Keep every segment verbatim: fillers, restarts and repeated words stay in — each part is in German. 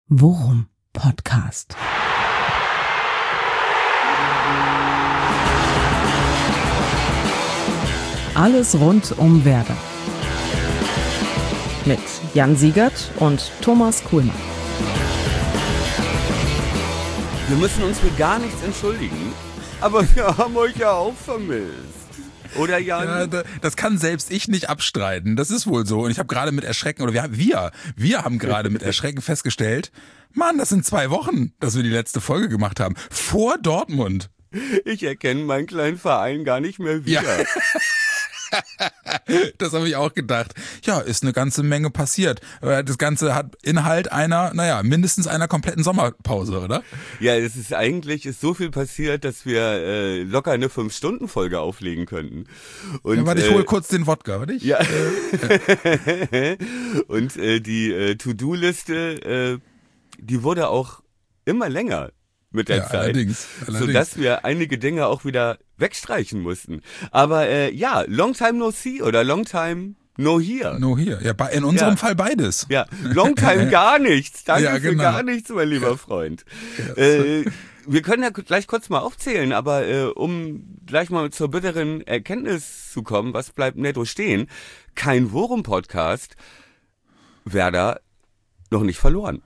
Worum Podcast. Alles rund um Werder. Mit Jan Siegert und Thomas Kuhlmann. Wir müssen uns für gar nichts entschuldigen, aber wir haben euch ja auch vermisst. Oder Jan? Ja, das kann selbst ich nicht abstreiten. Das ist wohl so. Und ich habe gerade mit Erschrecken, oder wir, wir, wir haben gerade mit Erschrecken festgestellt, Mann, das sind zwei Wochen, dass wir die letzte Folge gemacht haben. Vor Dortmund. Ich erkenne meinen kleinen Verein gar nicht mehr wieder. Ja. Das habe ich auch gedacht. Ja, ist eine ganze Menge passiert. Das Ganze hat Inhalt einer, naja, mindestens einer kompletten Sommerpause, oder? Ja, es ist eigentlich ist so viel passiert, dass wir äh, locker eine fünf-Stunden-Folge auflegen könnten. Und, ja, warte, ich äh, hole kurz den Wodka, warte ich? Ja. Und äh, die äh, To-Do-Liste, äh, die wurde auch immer länger mit der ja, Zeit, allerdings, allerdings. sodass wir einige Dinge auch wieder wegstreichen mussten. Aber äh, ja, long time no see oder long time no here. No here, ja, in unserem ja. Fall beides. Ja, long time gar nichts. Danke ja, genau. für gar nichts, mein lieber ja. Freund. Ja. Äh, wir können ja gleich kurz mal aufzählen, aber äh, um gleich mal zur bitteren Erkenntnis zu kommen, was bleibt netto stehen? Kein Worum-Podcast, Werder noch nicht verloren.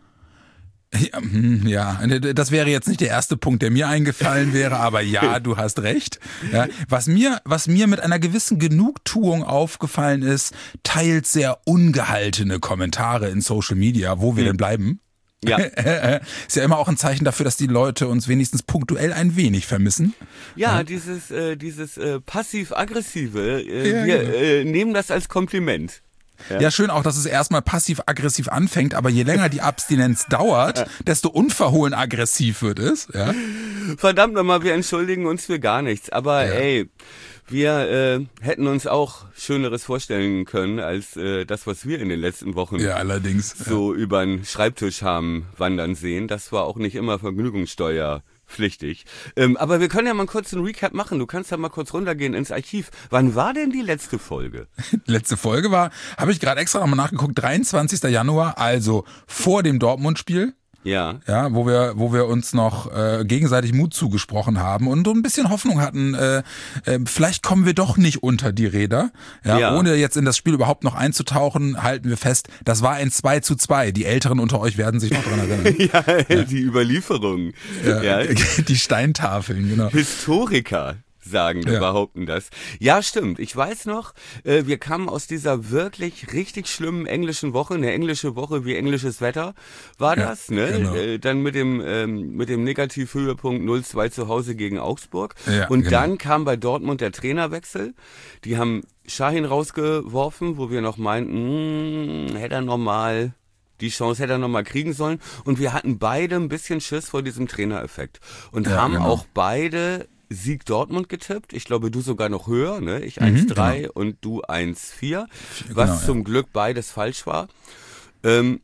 Ja, das wäre jetzt nicht der erste Punkt, der mir eingefallen wäre, aber ja, du hast recht. Ja, was mir, was mir mit einer gewissen Genugtuung aufgefallen ist, teils sehr ungehaltene Kommentare in Social Media, wo wir hm. denn bleiben. Ja. Ist ja immer auch ein Zeichen dafür, dass die Leute uns wenigstens punktuell ein wenig vermissen. Ja, ja. dieses, äh, dieses äh, passiv-aggressive, äh, ja, wir genau. äh, nehmen das als Kompliment. Ja. ja, schön auch, dass es erstmal passiv-aggressiv anfängt, aber je länger die Abstinenz dauert, desto unverhohlen aggressiv wird es. Ja. Verdammt nochmal, wir entschuldigen uns für gar nichts. Aber ja. ey, wir äh, hätten uns auch Schöneres vorstellen können, als äh, das, was wir in den letzten Wochen ja, allerdings, so ja. über den Schreibtisch haben wandern sehen. Das war auch nicht immer Vergnügungssteuer. Pflichtig. Ähm, aber wir können ja mal einen kurzen Recap machen. Du kannst ja mal kurz runtergehen ins Archiv. Wann war denn die letzte Folge? Letzte Folge war, habe ich gerade extra nochmal nachgeguckt, dreiundzwanzigster Januar, also vor dem Dortmund-Spiel. Ja. Ja, wo wir, wo wir uns noch äh, gegenseitig Mut zugesprochen haben und so ein bisschen Hoffnung hatten, äh, äh, vielleicht kommen wir doch nicht unter die Räder. Ja, ja. Ohne jetzt in das Spiel überhaupt noch einzutauchen, halten wir fest, das war ein zwei zu zwei. Die Älteren unter euch werden sich noch dran erinnern. ja, ja, die Überlieferung. Ja, ja. Die Steintafeln, genau. Historiker sagen, ja. behaupten das. Ja, stimmt. Ich weiß noch, äh, wir kamen aus dieser wirklich richtig schlimmen englischen Woche, eine englische Woche wie englisches Wetter war ja, das, ne? Genau. Äh, dann mit dem ähm, mit dem Negativhöhepunkt null zwei zu Hause gegen Augsburg. Ja, und genau. dann kam bei Dortmund der Trainerwechsel. Die haben Şahin rausgeworfen, wo wir noch meinten, mh, hätte er noch mal die Chance hätte er noch mal kriegen sollen. Und wir hatten beide ein bisschen Schiss vor diesem Trainereffekt. Und ja, haben genau. auch beide Sieg Dortmund getippt. Ich glaube, du sogar noch höher, ne? Ich eins Komma drei mhm, genau. und du eins Komma vier. Was genau, zum ja. Glück beides falsch war. Ähm,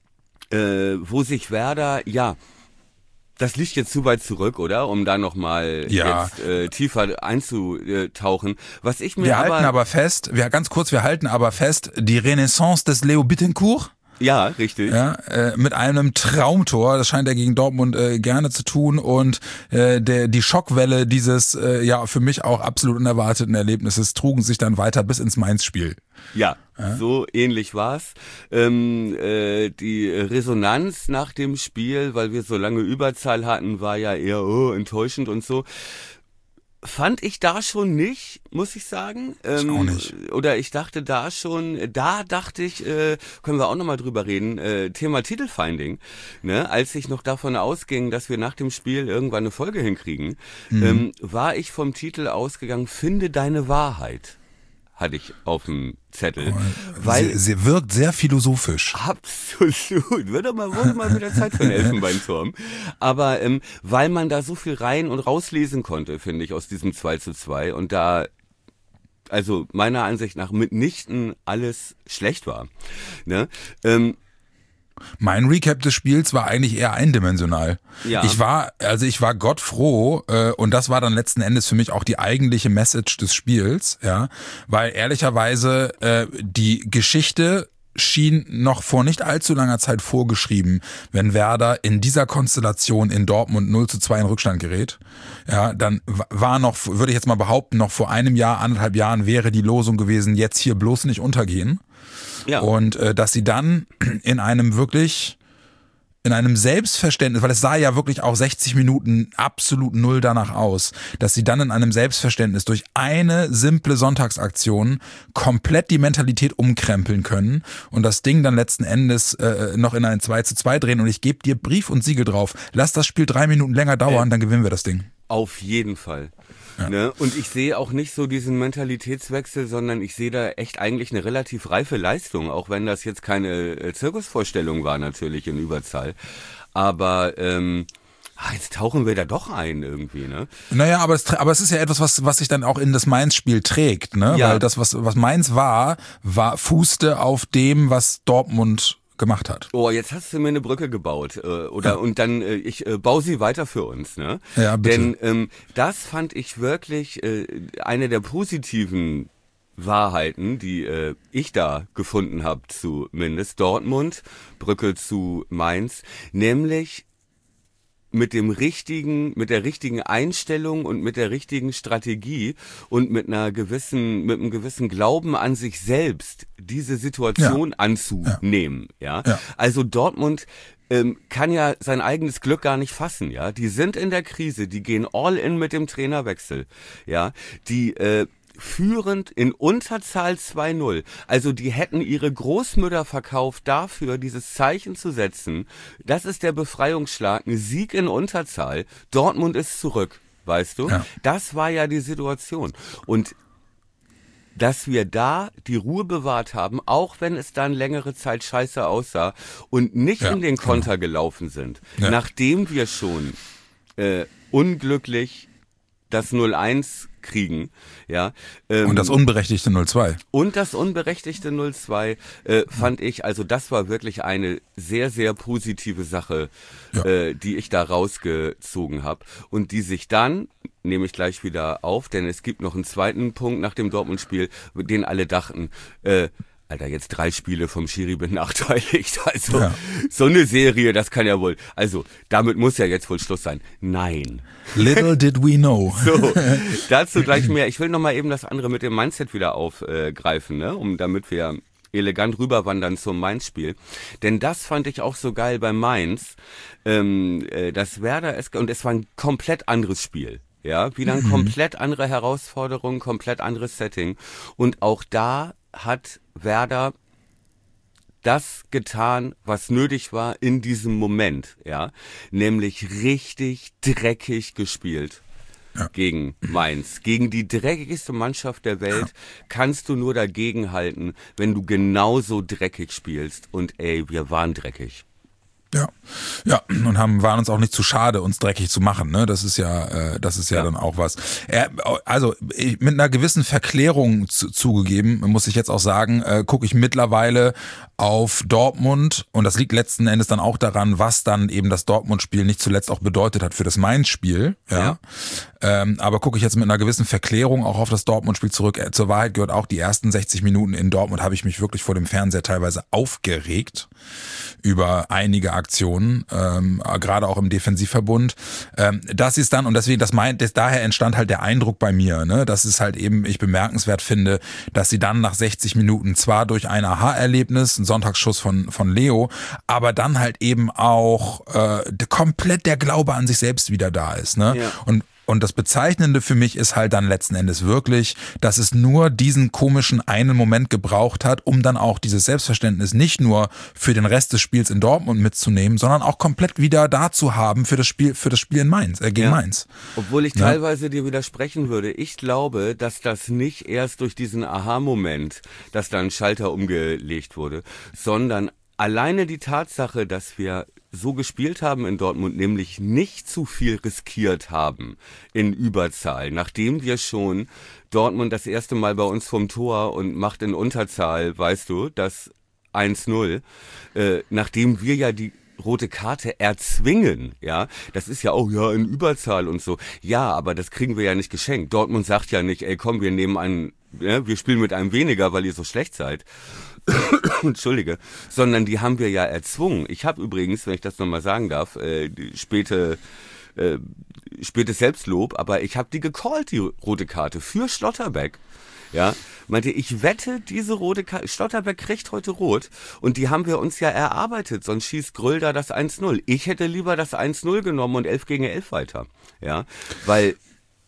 äh, wo sich Werder, ja, das liegt jetzt zu weit zurück, oder? Um da nochmal ja. jetzt äh, tiefer einzutauchen. Was ich mir wir aber... halten aber fest, wir, ganz kurz, wir halten aber fest, die Renaissance des Leo Bittencourt. Ja, richtig. Ja, äh, mit einem Traumtor, das scheint er gegen Dortmund äh, gerne zu tun und äh, der die Schockwelle dieses äh, ja für mich auch absolut unerwarteten Erlebnisses trugen sich dann weiter bis ins Mainz-Spiel. Ja, ja, so ähnlich war's. Ähm, äh, die Resonanz nach dem Spiel, weil wir so lange Überzahl hatten, war ja eher oh, enttäuschend und so. Fand ich da schon nicht, muss ich sagen. Ähm, ich auch nicht. Oder ich dachte da schon, da dachte ich, äh, können wir auch nochmal drüber reden, äh, Thema Titelfinding, ne? Als ich noch davon ausging, dass wir nach dem Spiel irgendwann eine Folge hinkriegen, mhm. ähm, war ich vom Titel ausgegangen, finde deine Wahrheit. Hatte ich auf dem Zettel. Oh, weil sie, sie wirkt sehr philosophisch. Absolut. Wird doch mal, wurde mal wieder Zeit für einen Elfenbeinturm. Aber ähm, weil man da so viel rein und rauslesen konnte, finde ich, aus diesem zwei zu zwei und da, also meiner Ansicht nach mitnichten alles schlecht war. Ne? Ähm, Mein Recap des Spiels war eigentlich eher eindimensional. Ja. Ich war, also ich war gottfroh äh, und das war dann letzten Endes für mich auch die eigentliche Message des Spiels, ja, weil ehrlicherweise äh, die Geschichte schien noch vor nicht allzu langer Zeit vorgeschrieben, wenn Werder in dieser Konstellation in Dortmund null zu zwei in Rückstand gerät. Ja, dann war noch, würde ich jetzt mal behaupten, noch vor einem Jahr, anderthalb Jahren wäre die Losung gewesen, jetzt hier bloß nicht untergehen. Ja. Und äh, dass sie dann in einem wirklich, in einem Selbstverständnis, weil es sah ja wirklich auch sechzig Minuten absolut null danach aus, dass sie dann in einem Selbstverständnis durch eine simple Sonntagsaktion komplett die Mentalität umkrempeln können und das Ding dann letzten Endes äh, noch in ein zwei zu zwei drehen. Und ich gebe dir Brief und Siegel drauf, lass das Spiel drei Minuten länger dauern, äh, dann gewinnen wir das Ding. Auf jeden Fall. Ja. Ne? Und ich sehe auch nicht so diesen Mentalitätswechsel, sondern ich sehe da echt eigentlich eine relativ reife Leistung, auch wenn das jetzt keine äh, Zirkusvorstellung war natürlich in Überzahl. Aber ähm, jetzt tauchen wir da doch ein irgendwie, ne? Naja, aber es, aber es ist ja etwas, was, was sich dann auch in das Mainz-Spiel trägt, ne? Ja. Weil das, was, was Mainz war, war, fußte auf dem, was Dortmund gemacht hat. Oh, jetzt hast du mir eine Brücke gebaut, äh, oder ja. Und dann äh, ich äh, baue sie weiter für uns, ne? Ja, bitte. Denn ähm, das fand ich wirklich äh, eine der positiven Wahrheiten, die äh, ich da gefunden habe, zumindest Dortmund, Brücke zu Mainz, nämlich mit dem richtigen, mit der richtigen Einstellung und mit der richtigen Strategie und mit einer gewissen, mit einem gewissen Glauben an sich selbst diese Situation ja. anzunehmen, ja. ja. Also Dortmund ähm, kann ja sein eigenes Glück gar nicht fassen, ja. Die sind in der Krise, die gehen all in mit dem Trainerwechsel, ja. Die äh, führend in Unterzahl zwei null. Also die hätten ihre Großmütter verkauft dafür, dieses Zeichen zu setzen. Das ist der Befreiungsschlag, ein Sieg in Unterzahl. Dortmund ist zurück, weißt du? Ja. Das war ja die Situation. Und dass wir da die Ruhe bewahrt haben, auch wenn es dann längere Zeit scheiße aussah und nicht ja, in den Konter genau. gelaufen sind, ja. nachdem wir schon äh, unglücklich das null eins kriegen, ja. Ähm, und das unberechtigte null zwei. Und das unberechtigte null zwei äh, fand ich, also das war wirklich eine sehr, sehr positive Sache, ja. äh, die ich da rausgezogen habe und die sich dann, nehme ich gleich wieder auf, denn es gibt noch einen zweiten Punkt nach dem Dortmund-Spiel, den alle dachten, äh, Alter, jetzt drei Spiele vom Schiri benachteiligt. Also ja. so eine Serie, das kann ja wohl. Also damit muss ja jetzt wohl Schluss sein. Nein. Little did we know. So, dazu gleich mehr. Ich will noch mal eben das andere mit dem Mindset wieder aufgreifen, ne, um damit wir elegant rüberwandern zum Mainz-Spiel. Denn das fand ich auch so geil bei Mainz. Ähm, das Werder, es, und es war ein komplett anderes Spiel. Ja, wieder eine mhm. komplett andere Herausforderung, komplett anderes Setting. Und auch da hat Werder das getan, was nötig war in diesem Moment, ja, nämlich richtig dreckig gespielt ja. gegen Mainz. Gegen die dreckigste Mannschaft der Welt ja. kannst du nur dagegenhalten, wenn du genauso dreckig spielst. Und ey, wir waren dreckig. Ja, ja, und haben waren uns auch nicht zu schade, uns dreckig zu machen. Ne, das ist ja, äh, das ist ja, ja dann auch was. Er, also mit einer gewissen Verklärung zu, zugegeben, muss ich jetzt auch sagen, äh, gucke ich mittlerweile auf Dortmund und das liegt letzten Endes dann auch daran, was dann eben das Dortmund-Spiel nicht zuletzt auch bedeutet hat für das Mainz-Spiel. Ja. ja. Ähm, aber gucke ich jetzt mit einer gewissen Verklärung auch auf das Dortmund-Spiel zurück. Äh, zur Wahrheit gehört auch, die ersten sechzig Minuten in Dortmund habe ich mich wirklich vor dem Fernseher teilweise aufgeregt über einige Aktionen, ähm, gerade auch im Defensivverbund. Ähm, das ist dann, und deswegen, das meint, das, daher entstand halt der Eindruck bei mir, ne, dass es halt eben, ich bemerkenswert finde, dass sie dann nach sechzig Minuten zwar durch ein Aha-Erlebnis, ein Sonntagsschuss von, von Leo, aber dann halt eben auch äh, komplett der Glaube an sich selbst wieder da ist, ne? Ja. Und Und das Bezeichnende für mich ist halt dann letzten Endes wirklich, dass es nur diesen komischen einen Moment gebraucht hat, um dann auch dieses Selbstverständnis nicht nur für den Rest des Spiels in Dortmund mitzunehmen, sondern auch komplett wieder da zu haben für das Spiel, für das Spiel in Mainz, äh, gegen ja. Mainz. Obwohl ich ja. teilweise dir widersprechen würde. Ich glaube, dass das nicht erst durch diesen Aha-Moment, dass da ein Schalter umgelegt wurde, sondern alleine die Tatsache, dass wir so gespielt haben in Dortmund, nämlich nicht zu viel riskiert haben in Überzahl, nachdem wir schon Dortmund das erste Mal bei uns vom Tor und macht in Unterzahl, weißt du, das eins null, äh, nachdem wir ja die rote Karte erzwingen, ja, das ist ja auch, ja, in Überzahl und so, ja, aber das kriegen wir ja nicht geschenkt. Dortmund sagt ja nicht, ey komm, wir nehmen einen ja, wir spielen mit einem weniger, weil ihr so schlecht seid. Entschuldige. Sondern die haben wir ja erzwungen. Ich habe übrigens, wenn ich das nochmal sagen darf, äh, die späte, äh, spätes Selbstlob, aber ich habe die gecallt, die rote Karte, für Schlotterbeck. Ja, meinte, ich wette, diese rote Karte, Schlotterbeck kriegt heute rot und die haben wir uns ja erarbeitet, sonst schießt Gröll da das eins null. Ich hätte lieber das eins null genommen und elf gegen elf weiter. Ja, weil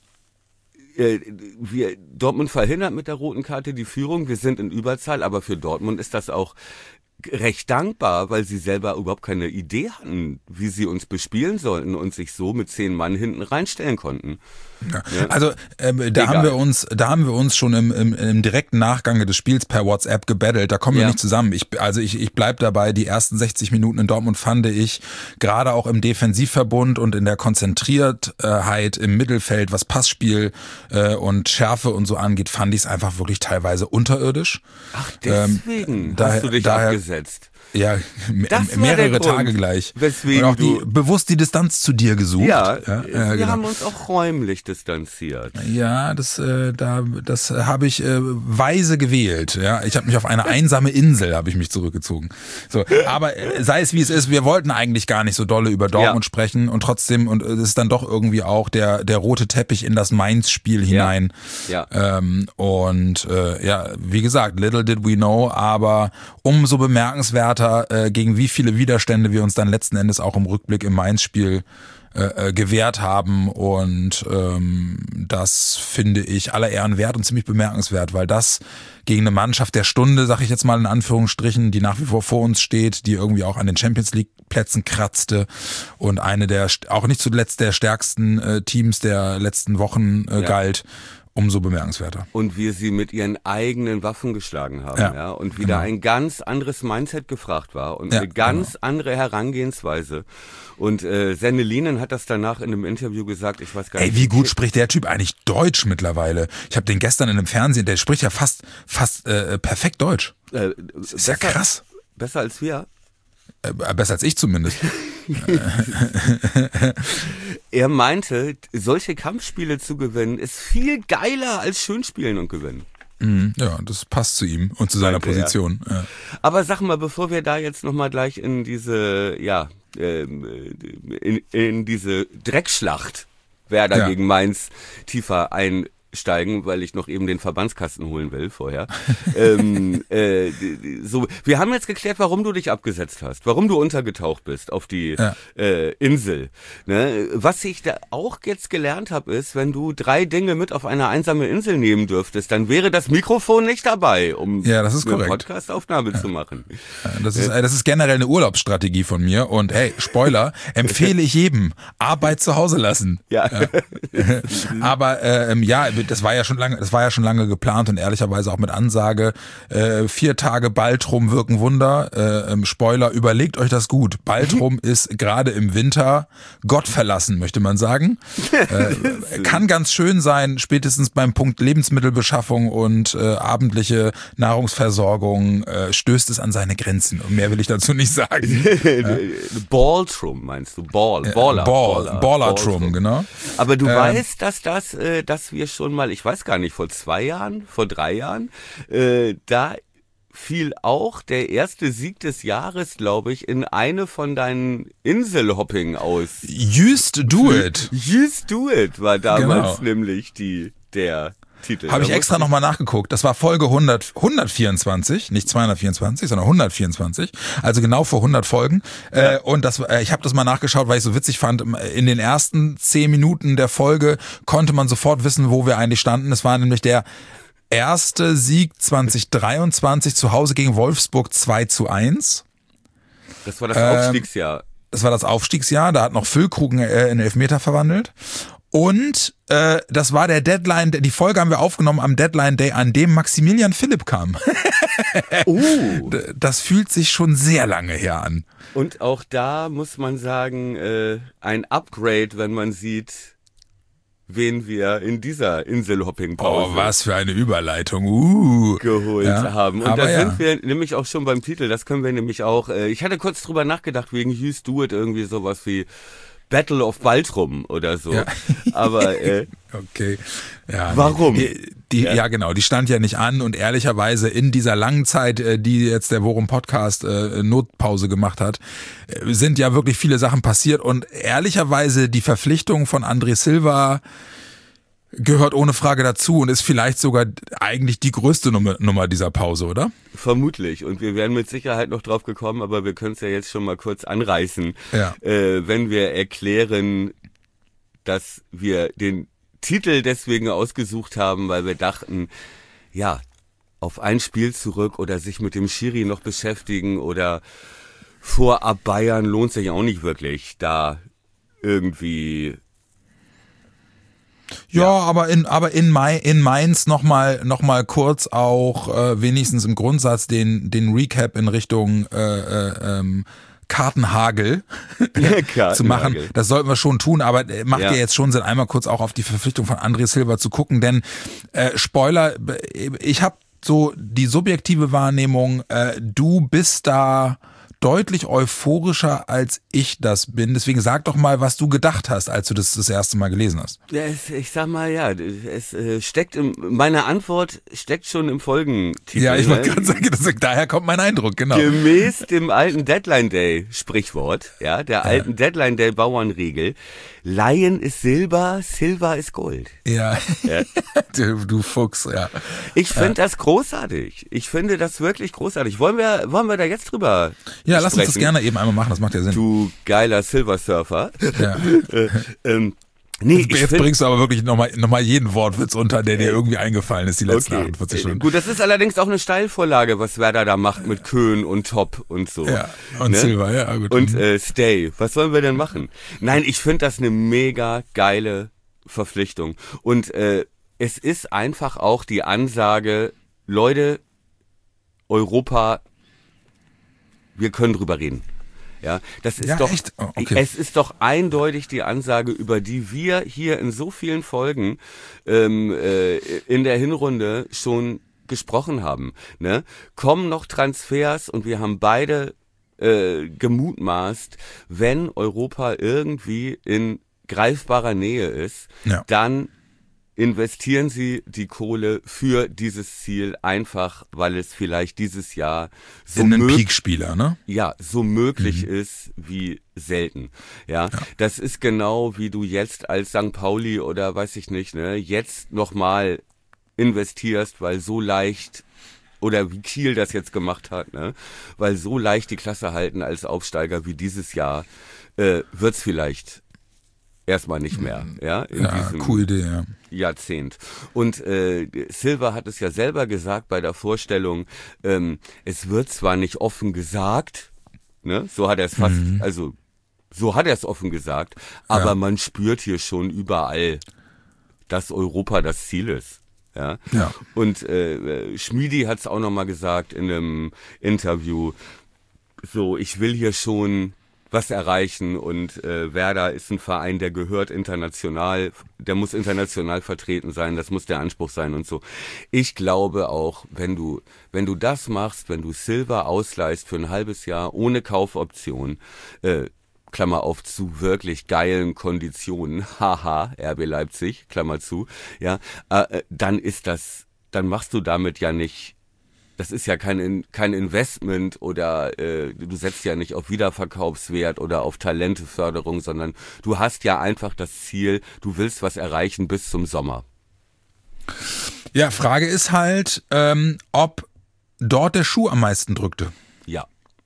wir, Dortmund verhindert mit der roten Karte die Führung, wir sind in Überzahl, aber für Dortmund ist das auch recht dankbar, weil sie selber überhaupt keine Idee hatten, wie sie uns bespielen sollten und sich so mit zehn Mann hinten reinstellen konnten. Ja. Ja. Also ähm, da Egal. haben wir uns, da haben wir uns schon im, im, im direkten Nachgang des Spiels per WhatsApp gebettelt. Da kommen wir ja. nicht zusammen. Ich, also ich, ich bleib dabei. Die ersten sechzig Minuten in Dortmund fand ich gerade auch im Defensivverbund und in der Konzentriertheit im Mittelfeld, was Passspiel äh, und Schärfe und so angeht, fand ich es einfach wirklich teilweise unterirdisch. Ach, deswegen ähm, hast daher, du dich daher, abgesetzt. Ja, mehrere Tage gleich. Weswegen und auch die, bewusst die Distanz zu dir gesucht. Ja, ja, wir ja, genau. haben uns auch räumlich distanziert. Ja, das, äh, da, das habe ich äh, weise gewählt. Ja, ich habe mich auf eine einsame Insel habe ich mich zurückgezogen. So, aber äh, sei es wie es ist, wir wollten eigentlich gar nicht so dolle über Dortmund ja. sprechen und trotzdem und es ist dann doch irgendwie auch der der rote Teppich in das Mainz-Spiel hinein. Ja. ja. Ähm, und äh, ja, wie gesagt, little did we know, aber umso bemerkenswerter, äh, gegen wie viele Widerstände wir uns dann letzten Endes auch im Rückblick im Mainz-Spiel äh, gewehrt haben und ähm, das finde ich aller Ehren wert und ziemlich bemerkenswert, weil das gegen eine Mannschaft der Stunde, sag ich jetzt mal in Anführungsstrichen, die nach wie vor vor uns steht, die irgendwie auch an den Champions League Plätzen kratzte und eine der, auch nicht zuletzt der stärksten äh, Teams der letzten Wochen äh, ja. galt, umso bemerkenswerter. Und wir sie mit ihren eigenen Waffen geschlagen haben, ja, ja und wieder genau. ein ganz anderes Mindset gefragt war und ja, eine ganz genau. andere Herangehensweise. Und äh, Sennelinen hat das danach in einem Interview gesagt, ich weiß gar nicht. Ey, wie gut spricht der Typ eigentlich Deutsch mittlerweile? Ich habe den gestern in einem Fernsehen, der spricht ja fast fast äh, perfekt Deutsch. Äh, das ist ja krass. Besser als wir? Äh, besser als ich zumindest. Er meinte, solche Kampfspiele zu gewinnen, ist viel geiler als Schönspielen und gewinnen. Ja, das passt zu ihm und zu seiner Danke, Position. Ja. Ja. Aber sag mal, bevor wir da jetzt nochmal gleich in diese, ja, in, in diese Dreckschlacht Werder ja. gegen Mainz tiefer einsteigen, weil ich noch eben den Verbandskasten holen will vorher. ähm, äh, so, wir haben jetzt geklärt, warum du dich abgesetzt hast, warum du untergetaucht bist auf die ja. äh, Insel. Ne? Was ich da auch jetzt gelernt habe, ist, wenn du drei Dinge mit auf eine einsame Insel nehmen dürftest, dann wäre das Mikrofon nicht dabei, um ja, das ist eine korrekt. Podcast-Aufnahme ja. zu machen. Ja, das ist, das ist generell eine Urlaubsstrategie von mir und hey, Spoiler, empfehle ich jedem, Arbeit zu Hause lassen. Ja. ja. Aber ähm, ja, das war ja schon lange, das war ja schon lange geplant und ehrlicherweise auch mit Ansage, äh, vier Tage Baltrum wirken Wunder. Äh, Spoiler, überlegt euch das gut. Baltrum ist gerade im Winter gottverlassen, möchte man sagen. Äh, kann ganz schön sein, spätestens beim Punkt Lebensmittelbeschaffung und äh, abendliche Nahrungsversorgung äh, stößt es an seine Grenzen. Und mehr will ich dazu nicht sagen. Baltrum meinst du? Ball, Baller. Ball, Baller, Ballertrum, genau. Aber du ähm, weißt, dass das, äh, dass wir schon mal, ich weiß gar nicht, vor zwei Jahren, vor drei Jahren, äh, da fiel auch der erste Sieg des Jahres, glaube ich, in eine von deinen Inselhopping aus. Used do it. Used do it war damals genau. nämlich die, der Titel. Habe ich extra nochmal nachgeguckt. Das war Folge hundert, hundertvierundzwanzig, nicht zweihundertvierundzwanzig, sondern hundertvierundzwanzig. Also genau vor hundert Folgen. Ja. Äh, und das, äh, ich habe das mal nachgeschaut, weil ich so witzig fand. In den ersten zehn Minuten der Folge konnte man sofort wissen, wo wir eigentlich standen. Es war nämlich der erste Sieg zwanzig dreiundzwanzig zu Hause gegen Wolfsburg zwei zu eins. Das war das Aufstiegsjahr. Ähm, das war das Aufstiegsjahr. Da hat noch Füllkrug äh, in Elfmeter verwandelt. Und äh, das war der Deadline, die Folge haben wir aufgenommen am Deadline Day, an dem Maximilian Philipp kam. Oh. Das fühlt sich schon sehr lange her an. Und auch da muss man sagen, äh, ein Upgrade, wenn man sieht, wen wir in dieser Inselhopping-Pause oh, was für eine Überleitung uh. geholt ja, haben. Und da ja. sind wir nämlich auch schon beim Titel, das können wir nämlich auch, äh, ich hatte kurz drüber nachgedacht, wegen Used Do It, irgendwie sowas wie Battle of Baltrum oder so. Ja. Aber äh, okay. Ja, warum? Die, die, ja. ja, genau, die stand ja nicht an und ehrlicherweise in dieser langen Zeit, die jetzt der Worum Podcast äh, Notpause gemacht hat, sind ja wirklich viele Sachen passiert und ehrlicherweise die Verpflichtung von André Silva gehört ohne Frage dazu und ist vielleicht sogar eigentlich die größte Nummer, Nummer dieser Pause, oder? Vermutlich. Und wir werden mit Sicherheit noch drauf gekommen, aber wir können es ja jetzt schon mal kurz anreißen. Ja. Äh, wenn wir erklären, dass wir den Titel deswegen ausgesucht haben, weil wir dachten, ja, auf ein Spiel zurück oder sich mit dem Schiri noch beschäftigen oder vorab Bayern lohnt sich auch nicht wirklich, da irgendwie... Ja, ja, aber in aber in, Mai, in Mainz nochmal noch mal kurz auch äh, wenigstens im Grundsatz den den Recap in Richtung äh, äh, ähm, Kartenhagel zu machen. Das sollten wir schon tun, aber macht ja. ja jetzt schon Sinn, einmal kurz auch auf die Verpflichtung von André Silva zu gucken, denn äh, Spoiler, ich habe so die subjektive Wahrnehmung, äh, du bist da deutlich euphorischer, als ich das bin. Deswegen sag doch mal, was du gedacht hast, als du das das erste Mal gelesen hast. Ja, es, ich sag mal, ja, es äh, steckt im, meine Antwort steckt schon im Folgentitel. Ja, ich wollte gerade sagen, das, daher kommt mein Eindruck, genau. Gemäß dem alten Deadline Day Sprichwort, ja, der alten ja. Deadline Day Bauernregel, Laien ist Silber, Silber ist Gold. Ja, ja. du, du Fuchs, ja. Ich finde ja. das großartig. Ich finde das wirklich großartig. Wollen wir, wollen wir da jetzt drüber Ja, lass sprechen? uns das gerne eben einmal machen, das macht ja Sinn. Du geiler Silversurfer. Ja. äh, ähm, nee, jetzt jetzt bringst du aber wirklich nochmal noch mal jeden Wortwitz unter, der dir irgendwie eingefallen ist, die letzten okay. achtundvierzig Stunden. Gut, das ist allerdings auch eine Steilvorlage, was Werder da macht mit Köhn und Top und so. Ja, und ne? Silva, ja, gut. Und äh, Stay. Was sollen wir denn machen? Nein, ich finde das eine mega geile Verpflichtung. Und äh, es ist einfach auch die Ansage, Leute, Europa, wir können drüber reden. Ja, das ist ja, doch, echt? Oh, okay. Es ist doch eindeutig die Ansage, über die wir hier in so vielen Folgen ähm, äh, in der Hinrunde schon gesprochen haben. Ne? Kommen noch Transfers und wir haben beide äh, gemutmaßt, wenn Europa irgendwie in greifbarer Nähe ist, ja. dann investieren Sie die Kohle für dieses Ziel einfach, weil es vielleicht dieses Jahr so in einen mög- Peak-Spieler, ne? Ja, so möglich mhm. ist wie selten. Ja? Ja, das ist genau wie du jetzt als Sankt Pauli oder weiß ich nicht, ne, jetzt nochmal investierst, weil so leicht oder wie Kiel das jetzt gemacht hat, ne, weil so leicht die Klasse halten als Aufsteiger wie dieses Jahr, äh, wird's vielleicht erstmal nicht mehr, ja, in ja, diesem coole Idee, ja. Jahrzehnt. Und äh, Silva hat es ja selber gesagt bei der Vorstellung, ähm, es wird zwar nicht offen gesagt, ne, so hat er es fast, mhm. also so hat er es offen gesagt, aber ja. man spürt hier schon überall, dass Europa das Ziel ist. Ja. ja. Und äh, Schmiedi hat es auch nochmal gesagt in einem Interview, so, ich will hier schon was erreichen und äh, Werder ist ein Verein, der gehört international, der muss international vertreten sein, das muss der Anspruch sein und so. Ich glaube auch, wenn du wenn du das machst, wenn du Silva ausleihst für ein halbes Jahr ohne Kaufoption, äh, Klammer auf, zu wirklich geilen Konditionen, haha, R B Leipzig, Klammer zu, ja, äh, dann ist das, dann machst du damit ja nicht, das ist ja kein kein Investment oder äh, du setzt ja nicht auf Wiederverkaufswert oder auf Talenteförderung, sondern du hast ja einfach das Ziel, du willst was erreichen bis zum Sommer. Ja, Frage ist halt, ähm, ob dort der Schuh am meisten drückte. Ja.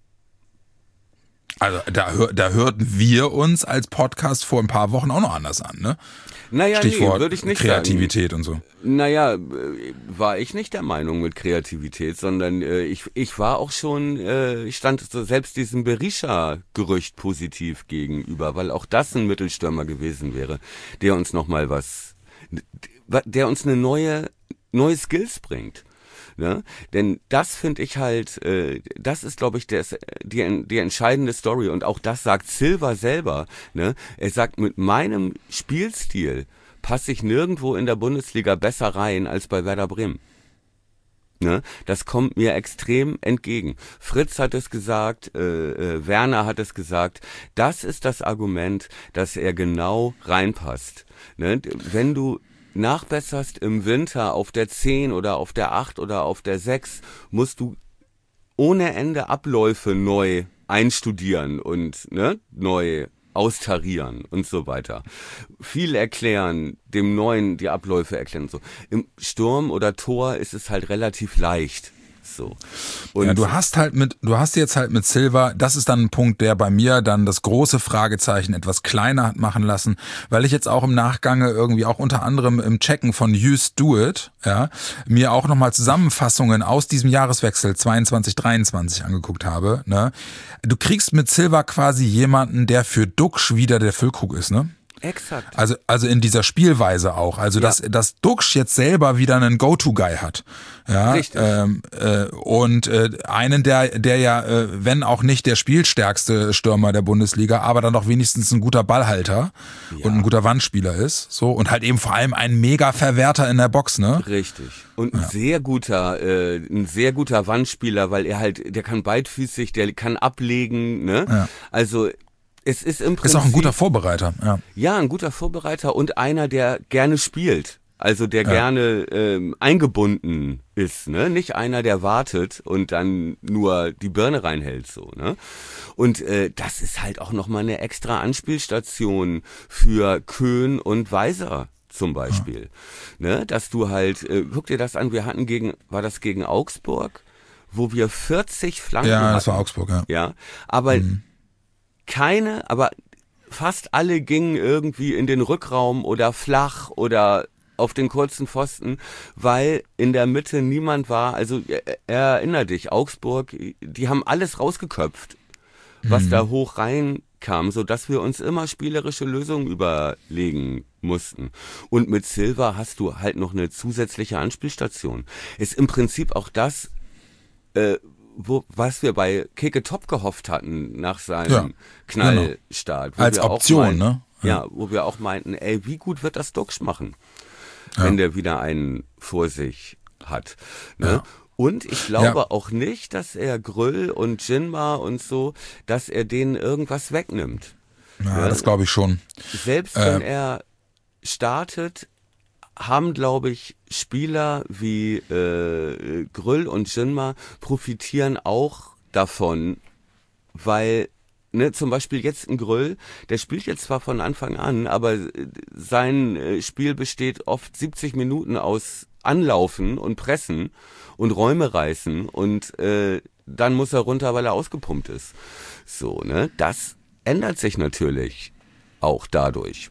Also da, hör, da hörten wir uns als Podcast vor ein paar Wochen auch noch anders an, ne? Naja, Stichwort nee, würde ich nicht Kreativität sagen. und so. Naja, war ich nicht der Meinung mit Kreativität, sondern äh, ich ich war auch schon, äh, ich stand so selbst diesem Berisha-Gerücht positiv gegenüber, weil auch das ein Mittelstürmer gewesen wäre, der uns nochmal was, der uns eine neue, neue Skills bringt. Ne? Denn das finde ich halt, äh, das ist, glaube ich, der, die, die entscheidende Story. Und auch das sagt Silva selber. Ne? Er sagt, mit meinem Spielstil passe ich nirgendwo in der Bundesliga besser rein als bei Werder Bremen. Ne, das kommt mir extrem entgegen. Fritz hat es gesagt, äh, äh, Werner hat es gesagt. Das ist das Argument, dass er genau reinpasst. Ne, wenn du nachbesserst im Winter auf der zehn oder auf der acht oder auf der sechs, musst du ohne Ende Abläufe neu einstudieren und ne, neu austarieren und so weiter. Viel erklären, dem Neuen die Abläufe erklären und so. Im Sturm oder Tor ist es halt relativ leicht. So. Und ja, du hast halt mit, du hast jetzt halt mit Silva, das ist dann ein Punkt, der bei mir dann das große Fragezeichen etwas kleiner hat machen lassen, weil ich jetzt auch im Nachgange irgendwie auch unter anderem im Checken von Used Do It, ja, mir auch nochmal Zusammenfassungen aus diesem Jahreswechsel zweiundzwanzig dreiundzwanzig angeguckt habe, ne. Du kriegst mit Silva quasi jemanden, der für Duxch wieder der Füllkrug ist, ne? Exakt. Also, also in dieser Spielweise auch. Also, ja. dass, dass Duxch jetzt selber wieder einen Go-To-Guy hat. Ja, richtig. Ähm, äh, und äh, einen, der, der ja, äh, wenn auch nicht der spielstärkste Stürmer der Bundesliga, aber dann doch wenigstens ein guter Ballhalter ja. und ein guter Wandspieler ist. So, und halt eben vor allem ein Mega-Verwerter in der Box, ne? Richtig. Und ein ja. sehr guter, äh, ein sehr guter Wandspieler, weil er halt, der kann beidfüßig, der kann ablegen, ne? Ja. Also, es ist im Prinzip. Ist auch ein guter Vorbereiter, ja. Ja, ein guter Vorbereiter und einer, der gerne spielt. Also der ja. gerne ähm, eingebunden ist, ne? Nicht einer, der wartet und dann nur die Birne reinhält, so, ne? Und äh, das ist halt auch nochmal eine extra Anspielstation für Köhn und Weiser zum Beispiel. Ja. Ne? Dass du halt, äh, guck dir das an, wir hatten gegen, war das gegen Augsburg, wo wir vierzig Flanken ja, hatten. Ja, das war Augsburg, ja. Ja, aber mhm. keine, aber fast alle gingen irgendwie in den Rückraum oder flach oder auf den kurzen Pfosten, weil in der Mitte niemand war. Also erinner dich, Augsburg, die haben alles rausgeköpft, was mhm. da hoch reinkam, sodass wir uns immer spielerische Lösungen überlegen mussten. Und mit Silva hast du halt noch eine zusätzliche Anspielstation. Ist im Prinzip auch das, äh, Wo, was wir bei Keke Top gehofft hatten nach seinem ja, Knallstart. Genau. Als Option, meinten, ne? Ja. ja, wo wir auch meinten, ey, wie gut wird das Duxch machen, ja. wenn der wieder einen vor sich hat. Ne? Ja. Und ich glaube ja. auch nicht, dass er Grüll und Jinma und so, dass er denen irgendwas wegnimmt. Ja, ja? Das glaube ich schon. Selbst äh, wenn er startet, haben, glaube ich, Spieler wie äh, Grüll und Jinma profitieren auch davon, weil, ne, zum Beispiel jetzt ein Grüll, der spielt jetzt zwar von Anfang an, aber sein äh, Spiel besteht oft siebzig Minuten aus Anlaufen und Pressen und Räume reißen und äh, dann muss er runter, weil er ausgepumpt ist. So, ne, das ändert sich natürlich auch dadurch.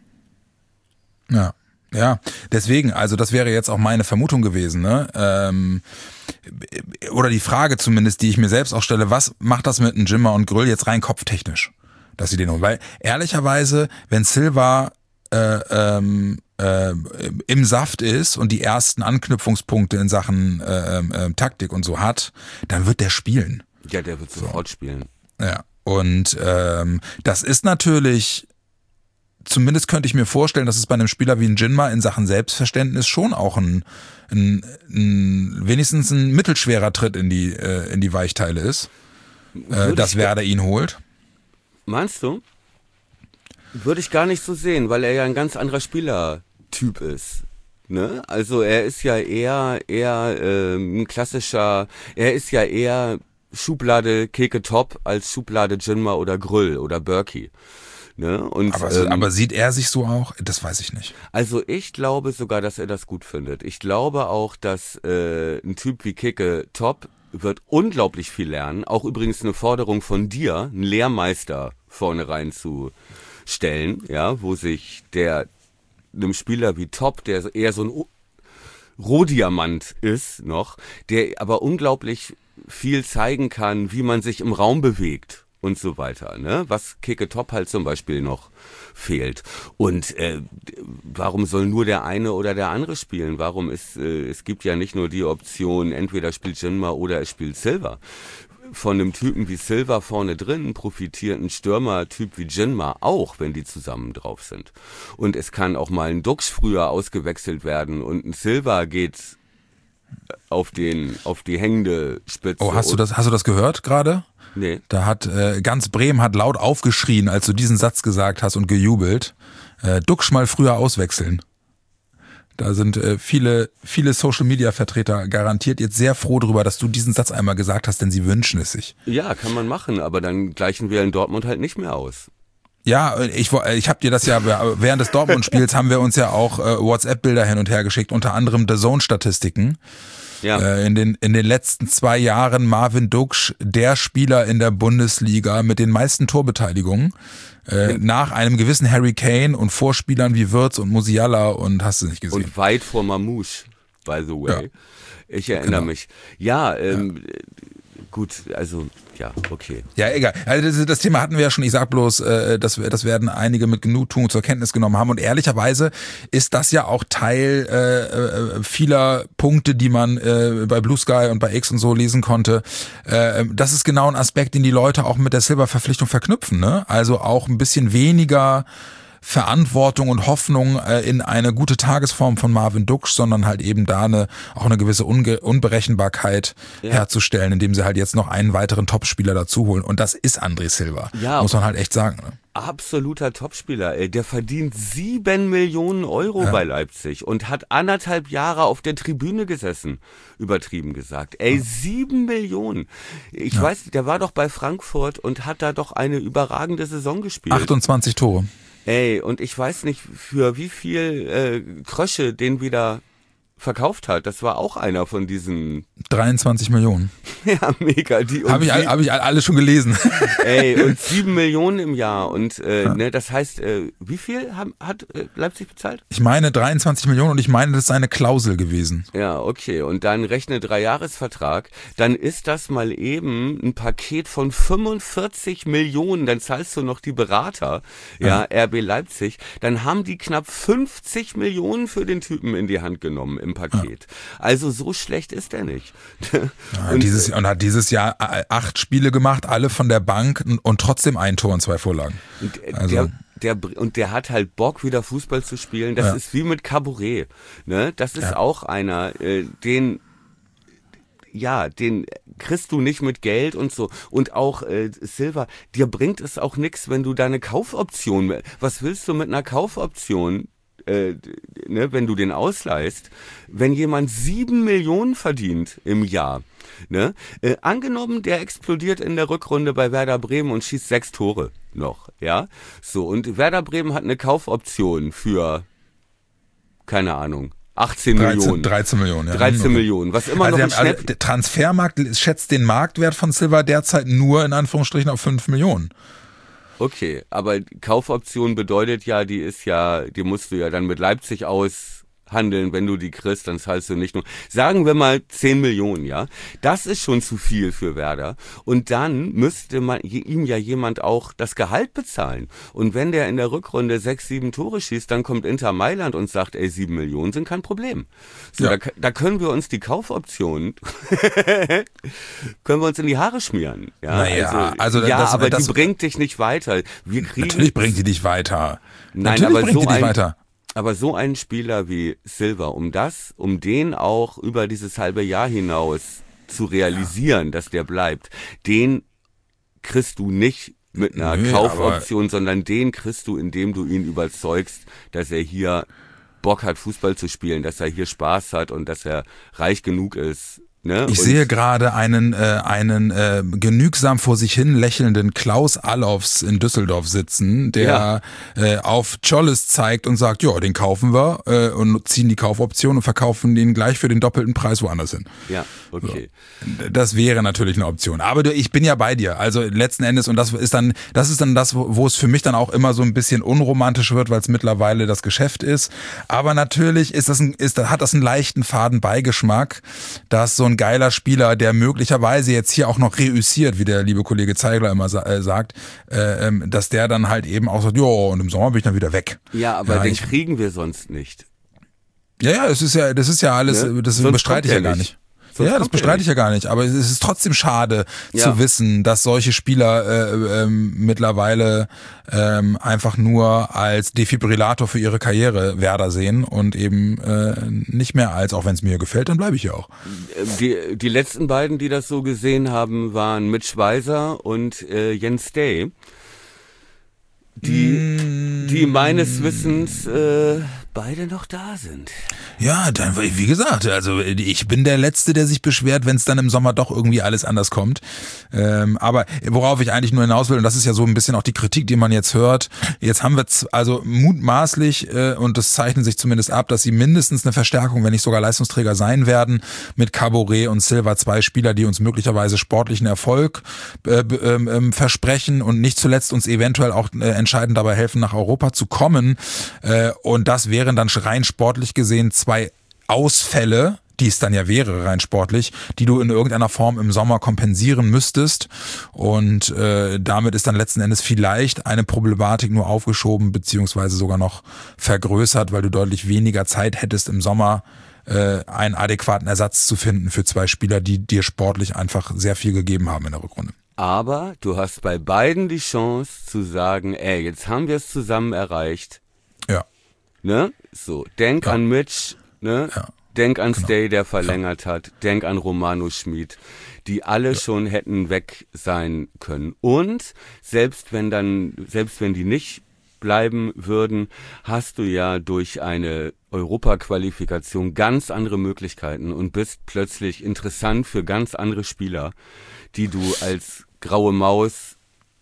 Ja. Ja, deswegen, also das wäre jetzt auch meine Vermutung gewesen, ne? Ähm, oder die Frage zumindest, die ich mir selbst auch stelle, was macht das mit einem Jinma und Grüll jetzt rein kopftechnisch, dass sie den holen? Weil ehrlicherweise, wenn Silva äh, ähm, äh, im Saft ist und die ersten Anknüpfungspunkte in Sachen äh, äh, Taktik und so hat, dann wird der spielen. Ja, der wird sofort so spielen. Ja, und ähm, das ist natürlich... Zumindest könnte ich mir vorstellen, dass es bei einem Spieler wie ein Jinma in Sachen Selbstverständnis schon auch ein, ein, ein wenigstens ein mittelschwerer Tritt in die äh, in die Weichteile ist, äh, dass Werder ihn holt. Meinst du? Würde ich gar nicht so sehen, weil er ja ein ganz anderer Spielertyp ist. Ne? Also er ist ja eher eher äh, ein klassischer, er ist ja eher Schublade Keke Top als Schublade Jinma oder Grüll oder Berkey. Ne? Und, aber, ähm, aber sieht er sich so auch? Das weiß ich nicht. Also ich glaube sogar, dass er das gut findet. Ich glaube auch, dass äh, ein Typ wie Keke Top wird unglaublich viel lernen. Auch übrigens eine Forderung von dir, einen Lehrmeister vorne reinzustellen, ja, wo sich der einem Spieler wie Top, der eher so ein Rohdiamant ist noch, der aber unglaublich viel zeigen kann, wie man sich im Raum bewegt. Und so weiter, ne? Was Keke Top halt zum Beispiel noch fehlt. Und äh, warum soll nur der eine oder der andere spielen? Warum ist, äh, es gibt ja nicht nur die Option, entweder spielt Jinma oder es spielt Silva. Von einem Typen wie Silva vorne drin profitiert ein Stürmer-Typ wie Jinma auch, wenn die zusammen drauf sind. Und es kann auch mal ein Duxch früher ausgewechselt werden und ein Silva geht auf den, auf die hängende Spitze. Oh, hast du das, hast du das gehört gerade? Nee. Da hat äh, ganz Bremen hat laut aufgeschrien, als du diesen Satz gesagt hast und gejubelt. Äh, Duxch mal früher auswechseln. Da sind äh, viele, viele Social-Media-Vertreter garantiert jetzt sehr froh drüber, dass du diesen Satz einmal gesagt hast, denn sie wünschen es sich. Ja, kann man machen, aber dann gleichen wir in Dortmund halt nicht mehr aus. Ja, ich, ich habe dir das ja, während des Dortmund-Spiels haben wir uns ja auch äh, WhatsApp-Bilder hin und her geschickt, unter anderem The Zone-Statistiken. Ja. Äh, in den, in den letzten zwei Jahren Marvin Duxch, der Spieler in der Bundesliga mit den meisten Torbeteiligungen, äh, ja. nach einem gewissen Harry Kane und Vorspielern wie Wirtz und Musiala und hast du nicht gesehen. Und weit vor Mamouche, by the way. Ja. Ich erinnere genau. mich. Ja, ähm, ja. gut, also ja, okay. Ja, egal. Also das, das Thema hatten wir ja schon. Ich sag bloß, äh, das, das werden einige mit Genugtuung zur Kenntnis genommen haben. Und ehrlicherweise ist das ja auch Teil äh, vieler Punkte, die man äh, bei Blue Sky und bei X und so lesen konnte. Äh, das ist genau ein Aspekt, den die Leute auch mit der Silber-Verpflichtung verknüpfen. Ne? Also auch ein bisschen weniger Verantwortung und Hoffnung äh, in eine gute Tagesform von Marvin Duxch, sondern halt eben da eine, auch eine gewisse Unge- Unberechenbarkeit ja. herzustellen, indem sie halt jetzt noch einen weiteren Topspieler dazu holen. Und das ist André Silva, ja, muss man halt echt sagen. Ne? Absoluter Topspieler, ey. Der verdient sieben Millionen Euro ja. bei Leipzig und hat anderthalb Jahre auf der Tribüne gesessen, übertrieben gesagt. Ey, ja. sieben Millionen. Ich ja. weiß, der war doch bei Frankfurt und hat da doch eine überragende Saison gespielt. achtundzwanzig Tore. Ey, und ich weiß nicht, für wie viel äh, Krösche den wieder verkauft hat. Das war auch einer von diesen... dreiundzwanzig Millionen. Ja, mega. Die Habe ich, hab ich alle schon gelesen. Ey, und sieben Millionen im Jahr. Und äh, ja. ne, das heißt, äh, wie viel haben, hat äh, Leipzig bezahlt? Ich meine dreiundzwanzig Millionen und ich meine, das ist eine Klausel gewesen. Ja, okay. Und dann rechne Dreijahresvertrag. Dann ist das mal eben ein Paket von fünfundvierzig Millionen. Dann zahlst du noch die Berater, ja, ja. R B Leipzig. Dann haben die knapp fünfzig Millionen für den Typen in die Hand genommen im Paket. Ja. Also so schlecht ist er nicht. Ja, und, dieses, und hat dieses Jahr acht Spiele gemacht, alle von der Bank und trotzdem ein Tor und zwei Vorlagen. Und also. der, der, und der hat halt Bock, wieder Fußball zu spielen. Das ja. ist wie mit Cabaret. Ne? Das ist ja. auch einer, äh, den ja, den kriegst du nicht mit Geld und so. Und auch äh, Silva, dir bringt es auch nichts, wenn du deine Kaufoption, was willst du mit einer Kaufoption? Äh, ne, wenn du den ausleihst, wenn jemand sieben Millionen verdient im Jahr, ne, äh, angenommen, der explodiert in der Rückrunde bei Werder Bremen und schießt sechs Tore noch, ja, so, und Werder Bremen hat eine Kaufoption für, keine Ahnung, achtzehn Millionen. dreizehn Millionen, ja. dreizehn okay. Millionen, was immer also noch ein Schnell... Also der Transfermarkt schätzt den Marktwert von Silva derzeit nur in Anführungsstrichen auf fünf Millionen. Okay, aber Kaufoption bedeutet ja, die ist ja, die musst du ja dann mit Leipzig aushandeln, wenn du die kriegst, dann zahlst du nicht nur, sagen wir mal zehn Millionen, ja. Das ist schon zu viel für Werder. Und dann müsste man ihm ja jemand auch das Gehalt bezahlen. Und wenn der in der Rückrunde sechs, sieben Tore schießt, dann kommt Inter Mailand und sagt, ey, sieben Millionen sind kein Problem. So, ja. da, da können wir uns die Kaufoption, können wir uns in die Haare schmieren. Ja, naja, also, also ja, das, aber das, die bringt dich nicht weiter. Wir kriegen natürlich bringt die dich weiter. Nein, natürlich aber bringt so die dich ein, weiter. Aber so einen Spieler wie Silva, um das, um den auch über dieses halbe Jahr hinaus zu realisieren, ja. dass der bleibt, den kriegst du nicht mit einer Nö, Kaufoption, sondern den kriegst du, indem du ihn überzeugst, dass er hier Bock hat, Fußball zu spielen, dass er hier Spaß hat und dass er reich genug ist. Ne? Ich und sehe gerade einen, äh, einen äh, genügsam vor sich hin lächelnden Klaus Allofs in Düsseldorf sitzen, der ja. äh, auf Chollis zeigt und sagt, ja, den kaufen wir äh, und ziehen die Kaufoption und verkaufen den gleich für den doppelten Preis woanders hin. Ja, okay. So. Das wäre natürlich eine Option. Aber du, ich bin ja bei dir. Also letzten Endes, und das ist dann, das ist dann das, wo, wo es für mich dann auch immer so ein bisschen unromantisch wird, weil es mittlerweile das Geschäft ist. Aber natürlich ist das ein, ist, hat das einen leichten faden Beigeschmack, dass so ein geiler Spieler, der möglicherweise jetzt hier auch noch reüssiert, wie der liebe Kollege Zeigler immer sa- äh, sagt, äh, ähm, dass der dann halt eben auch sagt, jo, und im Sommer bin ich dann wieder weg. Ja, aber ja, den ich, kriegen wir sonst nicht. Ja, ja, es ist ja, das ist ja alles, ne? das Sonst bestreite ich ja gar nicht. nicht. Ja, das bestreite ich ja gar nicht, aber es ist trotzdem schade ja. zu wissen, dass solche Spieler äh, ähm, mittlerweile ähm, einfach nur als Defibrillator für ihre Karriere Werder sehen und eben äh, nicht mehr als, auch wenn es mir gefällt, dann bleibe ich ja auch. Die, die letzten beiden, die das so gesehen haben, waren Mitch Weiser und äh, Jens Day, die, die meines Wissens äh, beide noch da sind. Ja, dann, wie gesagt, also ich bin der Letzte, der sich beschwert, wenn es dann im Sommer doch irgendwie alles anders kommt. Ähm, aber worauf ich eigentlich nur hinaus will, und das ist ja so ein bisschen auch die Kritik, die man jetzt hört, jetzt haben wir z- also mutmaßlich, äh, und das zeichnet sich zumindest ab, dass sie mindestens eine Verstärkung, wenn nicht sogar Leistungsträger sein werden, mit Caboret und Silva, zwei Spieler, die uns möglicherweise sportlichen Erfolg äh, äh, versprechen und nicht zuletzt uns eventuell auch äh, entscheidend dabei helfen, nach Europa zu kommen. Äh, und das wären dann rein sportlich gesehen zwei Ausfälle, die es dann ja wäre, rein sportlich, die du in irgendeiner Form im Sommer kompensieren müsstest. Und äh, damit ist dann letzten Endes vielleicht eine Problematik nur aufgeschoben, beziehungsweise sogar noch vergrößert, weil du deutlich weniger Zeit hättest im Sommer, äh, einen adäquaten Ersatz zu finden für zwei Spieler, die dir sportlich einfach sehr viel gegeben haben in der Rückrunde. Aber du hast bei beiden die Chance zu sagen, ey, jetzt haben wir es zusammen erreicht. Ja. Ne? So, denk ja. an Mitch, ne? Ja. Denk an Genau. Stay, der verlängert ja. hat. Denk an Romano Schmid, die alle ja. schon hätten weg sein können. Und selbst wenn dann, selbst wenn die nicht bleiben würden, hast du ja durch eine Europaqualifikation ganz andere Möglichkeiten und bist plötzlich interessant für ganz andere Spieler, die du als graue Maus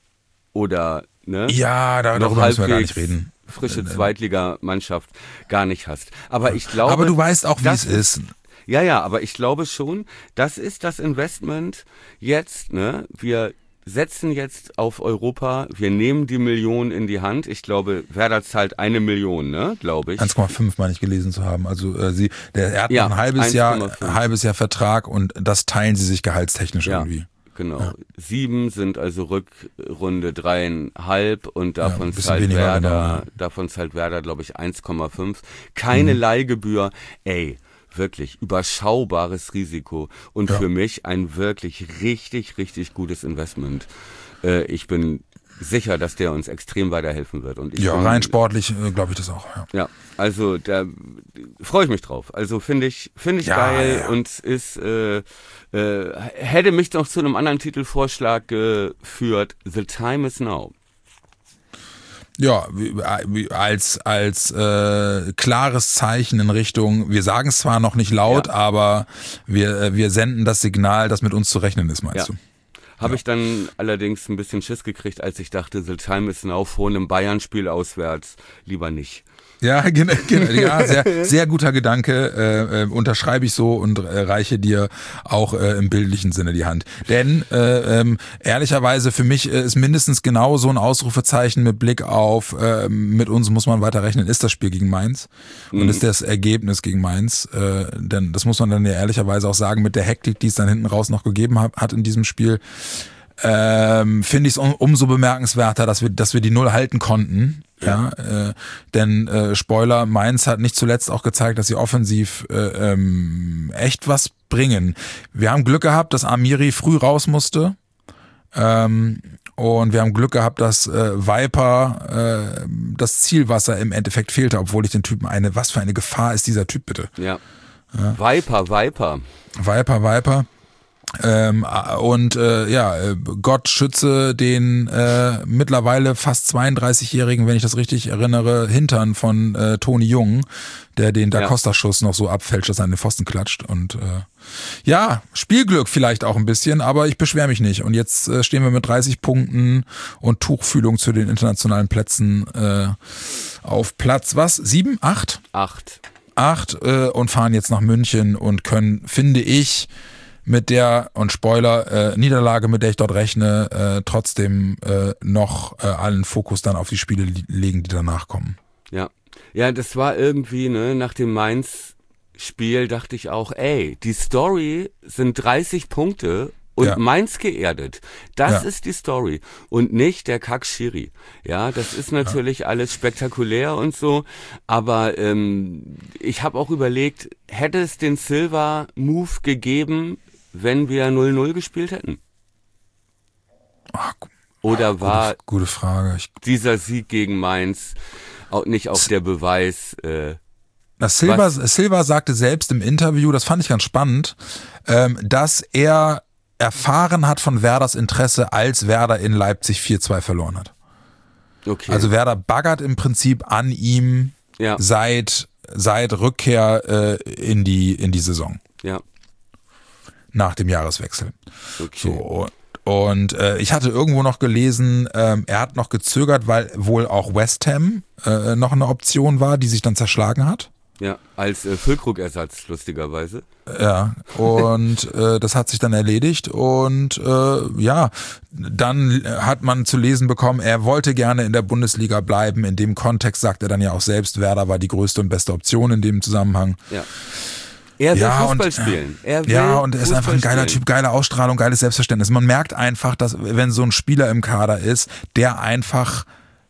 oder ne, ja, da, darüber müssen wir gar nicht reden. Frische Zweitligamannschaft gar nicht hast. Aber ich glaube, aber du weißt auch, wie es ist. ist. Ja, ja, aber ich glaube schon, das ist das Investment jetzt, ne? Wir setzen jetzt auf Europa, wir nehmen die Million in die Hand. Ich glaube, Werder zahlt eine Million, ne, glaube ich. eins Komma fünf meine ich gelesen zu haben. Also äh, sie, der, er hat ja, noch ein halbes Jahr, ein halbes Jahr Vertrag und das teilen sie sich gehaltstechnisch ja. irgendwie. Genau. Ja. Sieben sind also Rückrunde dreieinhalb und davon ja, zahlt Werder, genau, ja. davon zahlt Werder, glaube ich, eins Komma fünf. Keine mhm. Leihgebühr. Ey, wirklich überschaubares Risiko und ja. für mich ein wirklich richtig, richtig gutes Investment. Äh, ich bin sicher, dass der uns extrem weiterhelfen wird. Und ich ja, bin, rein sportlich äh, glaube ich das auch. Ja, ja also da freue ich mich drauf. Also finde ich, finde ich ja, geil ja. und ist äh, äh, hätte mich noch zu einem anderen Titelvorschlag geführt. The Time is Now. Ja, als als äh, klares Zeichen in Richtung, wir sagen es zwar noch nicht laut, ja. aber wir wir senden das Signal, dass mit uns zu rechnen ist, meinst ja. du? Habe ja. ich dann allerdings ein bisschen Schiss gekriegt, als ich dachte, The Time is Now vor einem Bayern-Spiel auswärts. Lieber nicht. Ja, genau, genau, ja, sehr, sehr guter Gedanke, äh, äh, unterschreibe ich so und äh, reiche dir auch äh, im bildlichen Sinne die Hand. Denn äh, ähm, ehrlicherweise für mich äh, ist mindestens genau so ein Ausrufezeichen mit Blick auf, äh, mit uns muss man weiter rechnen, ist das Spiel gegen Mainz und mhm. ist das Ergebnis gegen Mainz, äh, denn das muss man dann ja ehrlicherweise auch sagen, mit der Hektik, die es dann hinten raus noch gegeben hat, hat in diesem Spiel, ähm, finde ich es um, umso bemerkenswerter, dass wir, dass wir die Null halten konnten. Ja, äh, denn äh, Spoiler, Mainz hat nicht zuletzt auch gezeigt, dass sie offensiv äh, ähm, echt was bringen. Wir haben Glück gehabt, dass Amiri früh raus musste ähm, und wir haben Glück gehabt, dass äh, Viper äh, das Zielwasser im Endeffekt fehlte, obwohl ich den Typen eine, was für eine Gefahr ist dieser Typ bitte? Ja, ja. Viper, Viper. Viper, Viper. Ähm, und äh, ja, Gott schütze den äh, mittlerweile fast zweiunddreißigjährigen, wenn ich das richtig erinnere, Hintern von äh, Toni Jung, der den Da Costa-Schuss noch so abfälscht, dass er an den Pfosten klatscht. Und äh, ja, Spielglück vielleicht auch ein bisschen, aber ich beschwere mich nicht. Und jetzt äh, stehen wir mit dreißig Punkten und Tuchfühlung zu den internationalen Plätzen äh, auf Platz, was? Sieben? Acht? Acht. Acht äh, und fahren jetzt nach München und können, finde ich, mit der, und Spoiler, äh, Niederlage, mit der ich dort rechne, äh, trotzdem äh, noch äh, allen Fokus dann auf die Spiele li- legen, die danach kommen. Ja, ja, das war irgendwie, ne, nach dem Mainz-Spiel dachte ich auch, ey, die Story sind dreißig Punkte und Ja. Mainz geerdet. Das Ja. ist die Story und nicht der Kack-Schiri. Ja, das ist natürlich ja. alles spektakulär und so, aber ähm, ich habe auch überlegt, hätte es den Silva-Move gegeben, wenn wir null null gespielt hätten? Ach, Oder war gute, gute Frage. Ich, dieser Sieg gegen Mainz auch nicht auch der Beweis? Äh, das Silva, Silva sagte selbst im Interview, das fand ich ganz spannend, ähm, dass er erfahren hat von Werders Interesse, als Werder in Leipzig vier zwei verloren hat. Okay. Also Werder baggert im Prinzip an ihm ja. seit, seit Rückkehr äh, in die, in die Saison. Ja. Nach dem Jahreswechsel. Okay. So. Und äh, ich hatte irgendwo noch gelesen, ähm, er hat noch gezögert, weil wohl auch West Ham äh, noch eine Option war, die sich dann zerschlagen hat. Ja, als äh, Füllkrug-Ersatz, lustigerweise. Ja, und äh, das hat sich dann erledigt und äh, ja, dann hat man zu lesen bekommen, er wollte gerne in der Bundesliga bleiben. In dem Kontext sagt er dann ja auch selbst, Werder war die größte und beste Option in dem Zusammenhang. Ja. Er will ja, Fußball und, spielen. Er will ja, und er ist Fußball einfach ein geiler spielen. Typ, geile Ausstrahlung, geiles Selbstverständnis. Man merkt einfach, dass wenn so ein Spieler im Kader ist, der einfach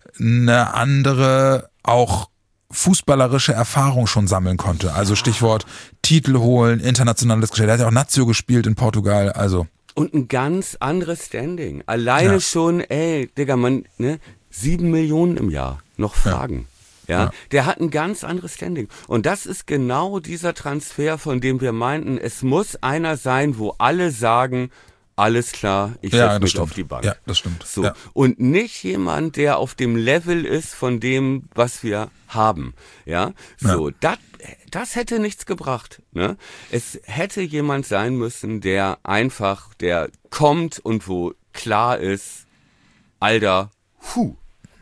eine andere, auch fußballerische Erfahrung schon sammeln konnte. Also Stichwort Titel holen, internationales Geschäft. Er hat ja auch Nazio gespielt in Portugal, also. Und ein ganz anderes Standing. Alleine Ja. schon, ey, Digga, man, ne, sieben Millionen im Jahr. Noch Fragen. Ja. Ja. Der hat ein ganz anderes Standing. Und das ist genau dieser Transfer, von dem wir meinten, es muss einer sein, wo alle sagen, alles klar, ich Ja, setze das mich stimmt. auf die Bank. Ja, das stimmt. So. Ja. Und nicht jemand, der auf dem Level ist von dem, was wir haben. Ja. So. Ja. Das, das hätte nichts gebracht. Ne? Es hätte jemand sein müssen, der einfach, der kommt und wo klar ist, Alter, hu.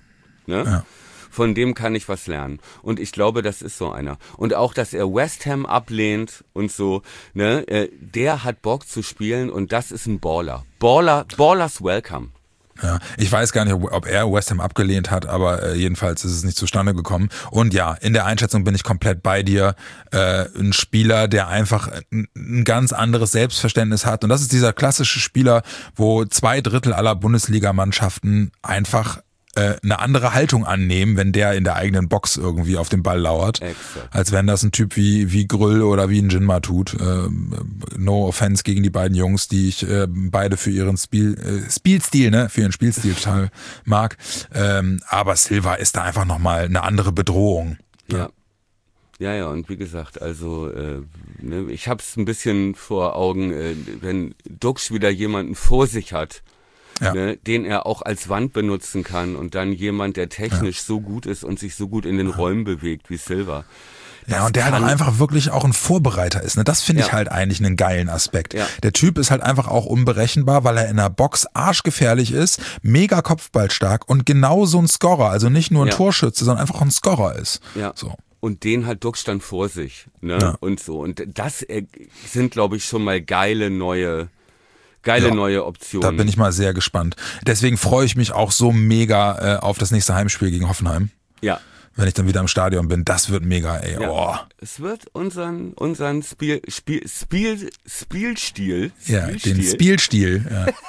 Ne? Ja. Von dem kann ich was lernen. Und ich glaube, das ist so einer. Und auch, dass er West Ham ablehnt und so, ne, äh, der hat Bock zu spielen und das ist ein Baller. Baller, Ballers welcome. Ja, ich weiß gar nicht, ob, ob er West Ham abgelehnt hat, aber äh, jedenfalls ist es nicht zustande gekommen. Und ja, in der Einschätzung bin ich komplett bei dir. Äh, ein Spieler, der einfach ein, ein ganz anderes Selbstverständnis hat. Und das ist dieser klassische Spieler, wo zwei Drittel aller Bundesligamannschaften einfach eine andere Haltung annehmen, wenn der in der eigenen Box irgendwie auf den Ball lauert, Exakt. als wenn das ein Typ wie wie Grüll oder wie ein Jinma tut. Äh, no offense gegen die beiden Jungs, die ich äh, beide für ihren Spiel, äh, Spielstil, ne, für ihren Spielstil total mag. Ähm, aber Silva ist da einfach nochmal eine andere Bedrohung. Ja. Ja, ja, und wie gesagt, also äh, ne, ich hab's ein bisschen vor Augen, äh, wenn Duxch wieder jemanden vor sich hat, Ja. ne, den er auch als Wand benutzen kann und dann jemand, der technisch ja. so gut ist und sich so gut in den ja. Räumen bewegt wie Silva. Ja, und der halt auch einfach wirklich auch ein Vorbereiter ist. Ne? Das finde ich ja. halt eigentlich einen geilen Aspekt. Ja. Der Typ ist halt einfach auch unberechenbar, weil er in der Box arschgefährlich ist, mega kopfballstark und genau so ein Scorer, also nicht nur ein ja. Torschütze, sondern einfach ein Scorer ist. Ja. So. Und den hat Duxch dann vor sich. Ne? Ja. Und so. Und das äh, sind, glaube ich, schon mal geile neue Geile ja, neue Optionen. Da bin ich mal sehr gespannt. Deswegen freue ich mich auch so mega äh, auf das nächste Heimspiel gegen Hoffenheim. Ja. Wenn ich dann wieder im Stadion bin. Das wird mega, ey. Ja. Oh. Es wird unseren, unseren Spiel, Spiel, Spiel, Spielstil, ja, Spielstil, den Spielstil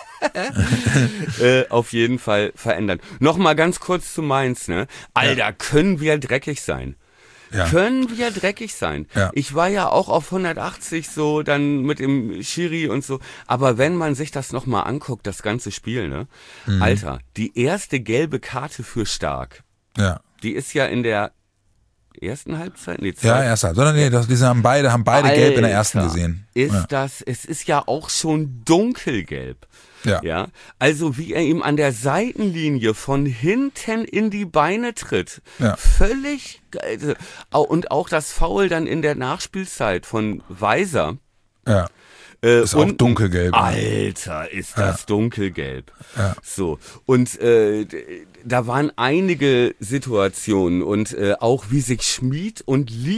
ja. äh, auf jeden Fall verändern. Nochmal ganz kurz zu Mainz, ne? Alter, ja. können wir dreckig sein. Ja. Können wir dreckig sein. Ja. Ich war ja auch auf hundertachtzig so, dann mit dem Schiri und so. Aber wenn man sich das nochmal anguckt, das ganze Spiel, ne? Mhm. Alter, die erste gelbe Karte für Stark, ja. die ist ja in der ersten Halbzeit? Nee, ja, erste Halbzeit. Nee, das, die haben beide, haben beide Alter, gelb in der ersten gesehen. Ist ja. das, es ist ja auch schon dunkelgelb. Ja. ja. Also wie er ihm an der Seitenlinie von hinten in die Beine tritt. Ja. Völlig geil. Und auch das Foul dann in der Nachspielzeit von Weiser. Ja. Äh, ist auch dunkelgelb. Alter, ist das ja. dunkelgelb. Ja. So. Und äh, da waren einige Situationen und äh, auch wie sich Schmid und Lee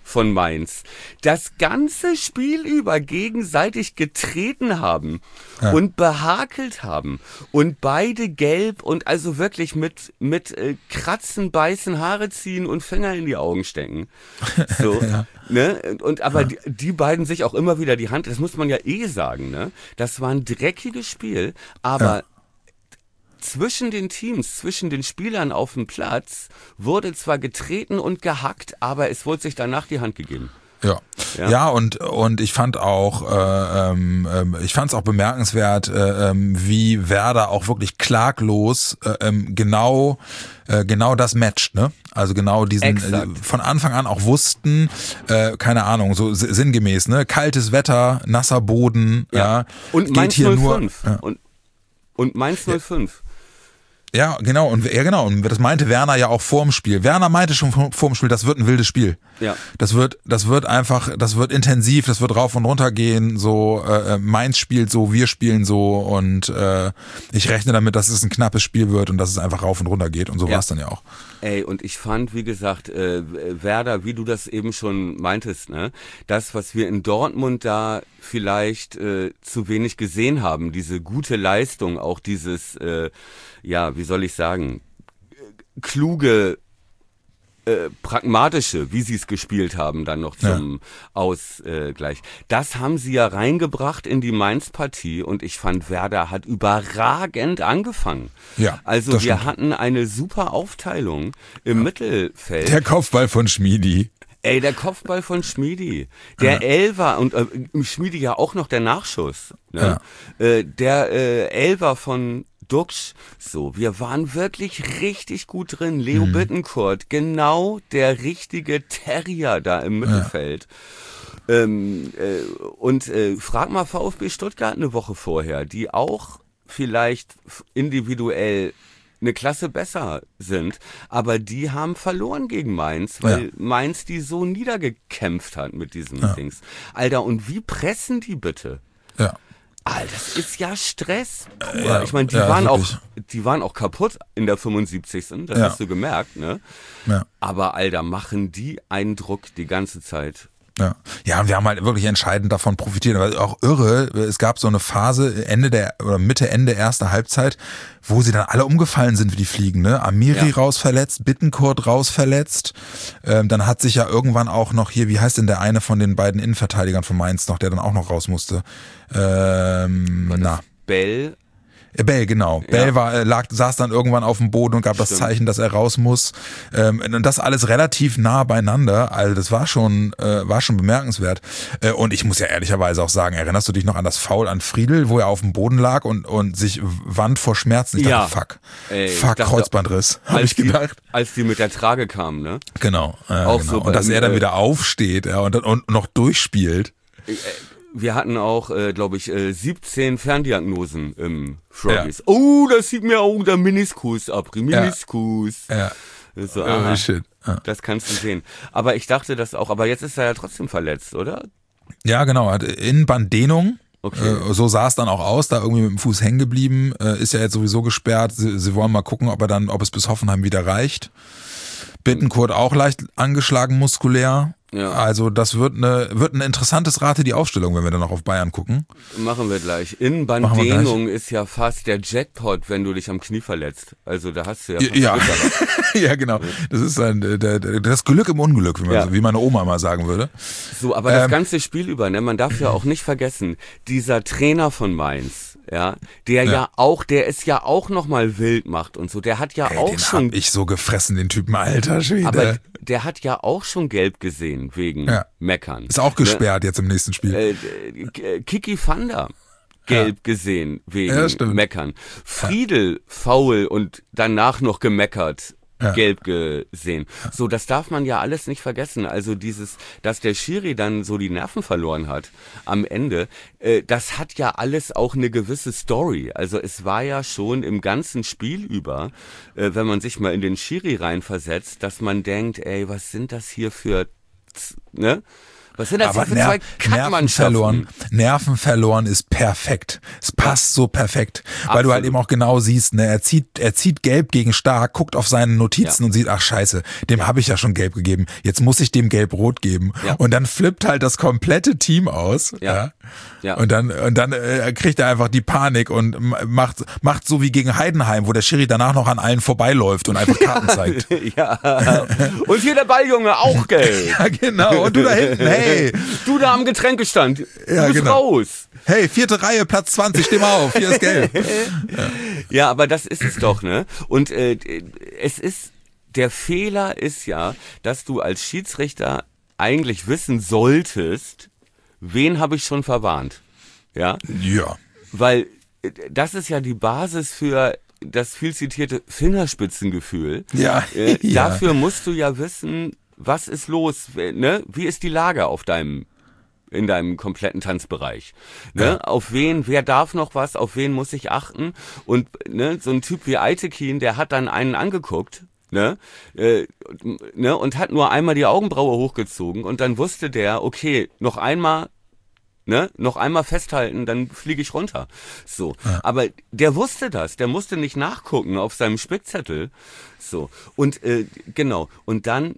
von Mainz das ganze Spiel über gegenseitig getreten haben ja. und behakelt haben und beide gelb und also wirklich mit, mit äh, Kratzen, Beißen, Haare ziehen und Finger in die Augen stecken. So, ja. ne? Und aber ja. die, die beiden sich auch immer wieder die Hand, das muss man ja eh sagen, ne? Das war ein dreckiges Spiel, aber ja. zwischen den Teams, zwischen den Spielern auf dem Platz wurde zwar getreten und gehackt, aber es wurde sich danach die Hand gegeben. Ja. ja, ja und und ich fand auch, äh, ähm, ich fand es auch bemerkenswert, äh, wie Werder auch wirklich klaglos äh, genau äh, genau das matcht, ne? Also genau diesen äh, von Anfang an auch wussten, äh, keine Ahnung, so sinngemäß, ne? Kaltes Wetter, nasser Boden, ja, ja und Mainz hier null fünf nur, ja. und und Mainz null fünf. Ja, genau, und ja genau, und das meinte Werner ja auch vorm Spiel. Werner meinte schon vorm Spiel, das wird ein wildes Spiel. Ja. Das wird, das wird einfach, das wird intensiv, das wird rauf und runter gehen, so äh, Mainz spielt so, wir spielen so und äh, ich rechne damit, dass es ein knappes Spiel wird und dass es einfach rauf und runter geht und so ja. war es dann ja auch. Ey, und ich fand, wie gesagt, äh, Werder, wie du das eben schon meintest, ne, das, was wir in Dortmund da vielleicht äh, zu wenig gesehen haben, diese gute Leistung, auch dieses, äh, ja, wie soll ich sagen, kluge, äh, pragmatische, wie sie es gespielt haben, dann noch zum ja. Ausgleich. Das haben sie ja reingebracht in die Mainz-Partie und ich fand, Werder hat überragend angefangen. Ja, also wir stimmt. hatten eine super Aufteilung im ja. Mittelfeld. Der Kopfball von Schmiedi. Ey, der Kopfball von Schmiedi, der ja. Elfer und äh, Schmiedi ja auch noch der Nachschuss, ne? Ja. Äh, der äh, Elfer von Duxch, so, wir waren wirklich richtig gut drin. Leo mhm. Bittencourt, genau der richtige Terrier da im Mittelfeld. Ja. Ähm, äh, und äh, frag mal VfB Stuttgart eine Woche vorher, die auch vielleicht individuell eine Klasse besser sind, aber die haben verloren gegen Mainz, weil ja. Mainz die so niedergekämpft hat mit diesen ja. Dings. Alter, und wie pressen die bitte? Ja. Alter, das ist ja Stress. Pur. Ja, ich meine, die ja, waren wirklich. auch, die waren auch kaputt in der fünfundsiebzigsten Das ja. hast du gemerkt, ne? Ja. Aber Alter, machen die einen Druck die ganze Zeit. Ja. ja, und wir haben halt wirklich entscheidend davon profitiert. Aber auch irre, es gab so eine Phase Ende der oder Mitte, Ende erster Halbzeit, wo sie dann alle umgefallen sind wie die Fliegen. Ne? Amiri ja. raus verletzt, Bittencourt raus verletzt. Ähm, dann hat sich ja irgendwann auch noch hier, wie heißt denn der eine von den beiden Innenverteidigern von Mainz noch, der dann auch noch raus musste? Ähm, na. Bell. Bell, genau. Ja. Bell war, lag, saß dann irgendwann auf dem Boden und gab Stimmt. das Zeichen, dass er raus muss. Ähm, und das alles relativ nah beieinander. Also das war schon, äh, war schon bemerkenswert. Äh, und ich muss ja ehrlicherweise auch sagen, erinnerst du dich noch an das Foul an Friedl, wo er auf dem Boden lag und, und sich wand vor Schmerzen? Ich ja. dachte, fuck. Ey, fuck, dachte, Kreuzbandriss. Hab ich gedacht. Die, als die mit der Trage kamen, ne? Genau. Äh, auch genau. So und dass er dann wieder aufsteht ja, und, und noch durchspielt. Äh, Wir hatten auch, äh, glaube ich, äh, siebzehn Ferndiagnosen im Froggies. Ja. Oh, das sieht mir auch der Meniskus ab. Meniskus. Ja. ja. So, oh, shit. Ja. Das kannst du sehen. Aber ich dachte das auch. Aber jetzt ist er ja trotzdem verletzt, oder? Ja, genau. Hat Innenbanddehnung. Okay. Äh, so sah es dann auch aus, da irgendwie mit dem Fuß hängen geblieben. Äh, ist ja jetzt sowieso gesperrt. Sie, sie wollen mal gucken, ob er dann, ob es bis Hoffenheim wieder reicht. Bittencourt auch leicht angeschlagen muskulär. Ja. Also das wird eine wird ein interessantes Rate die Aufstellung, wenn wir dann noch auf Bayern gucken. Machen wir gleich. Innenbanddehnung ist ja fast der Jackpot, wenn du dich am Knie verletzt. Also da hast du ja fast Ja, ja genau. Das ist ein, der, der, das Glück im Unglück, wie, man, ja. wie meine Oma mal sagen würde. So, aber das ähm, ganze Spiel über, ne, man darf ja auch nicht vergessen, dieser Trainer von Mainz, ja, der ja, ja auch, der ist ja auch nochmal wild macht und so, der hat ja ey, auch den schon... hab ich so gefressen, den Typen, alter Schwede. Aber der hat ja auch schon gelb gesehen, wegen ja. Meckern. Ist auch gesperrt ne? jetzt im nächsten Spiel. Äh, Kiki Fanda, gelb ja. gesehen, wegen ja, Meckern. Friedl, faul und danach noch gemeckert. Ja. Gelb gesehen. So, das darf man ja alles nicht vergessen. Also dieses, dass der Schiri dann so die Nerven verloren hat am Ende, äh, das hat ja alles auch eine gewisse Story. Also es war ja schon im ganzen Spiel über, äh, wenn man sich mal in den Schiri reinversetzt, dass man denkt, ey, was sind das hier für, ne? Was sind das Aber für Ner zwei Nerven Kackmannschaften? verloren, Nerven verloren ist perfekt. Es passt so perfekt, weil Absolut. du halt eben auch genau siehst, ne, er zieht, er zieht gelb gegen Stark, guckt auf seine Notizen Ja. und sieht, ach scheiße, dem habe ich ja schon gelb gegeben, jetzt muss ich dem gelb-rot geben. Ja. Und dann flippt halt das komplette Team aus. Ja. Ja. Ja. Und dann, und dann äh, kriegt er einfach die Panik und m- macht, macht so wie gegen Heidenheim, wo der Schiri danach noch an allen vorbeiläuft und einfach Karten zeigt. Ja. Und hier der Balljunge, auch gelb. Ja, genau. Und du da hinten, hey, Du da am Getränkestand, du Ja, bist genau. raus. hey, vierte Reihe, Platz zwanzig, steh mal auf, hier ist gelb. Ja, aber das ist es doch, ne? Und äh, es ist, der Fehler ist ja, dass du als Schiedsrichter eigentlich wissen solltest, wen habe ich schon verwarnt. Ja? Ja. Weil äh, das ist ja die Basis für das viel zitierte Fingerspitzengefühl. Ja. Äh, Ja. Dafür musst du ja wissen, was ist los, ne? Wie ist die Lage auf deinem in deinem kompletten Tanzbereich. Ne? Ja. Auf wen, wer darf noch was, auf wen muss ich achten? Und ne, so ein Typ wie Eitekin, der hat dann einen angeguckt, ne? Äh, ne? Und hat nur einmal die Augenbraue hochgezogen und dann wusste der, okay, noch einmal Ne, noch einmal festhalten, dann fliege ich runter. So, ja. Aber der wusste das, der musste nicht nachgucken auf seinem Spickzettel. So, und äh, genau, und dann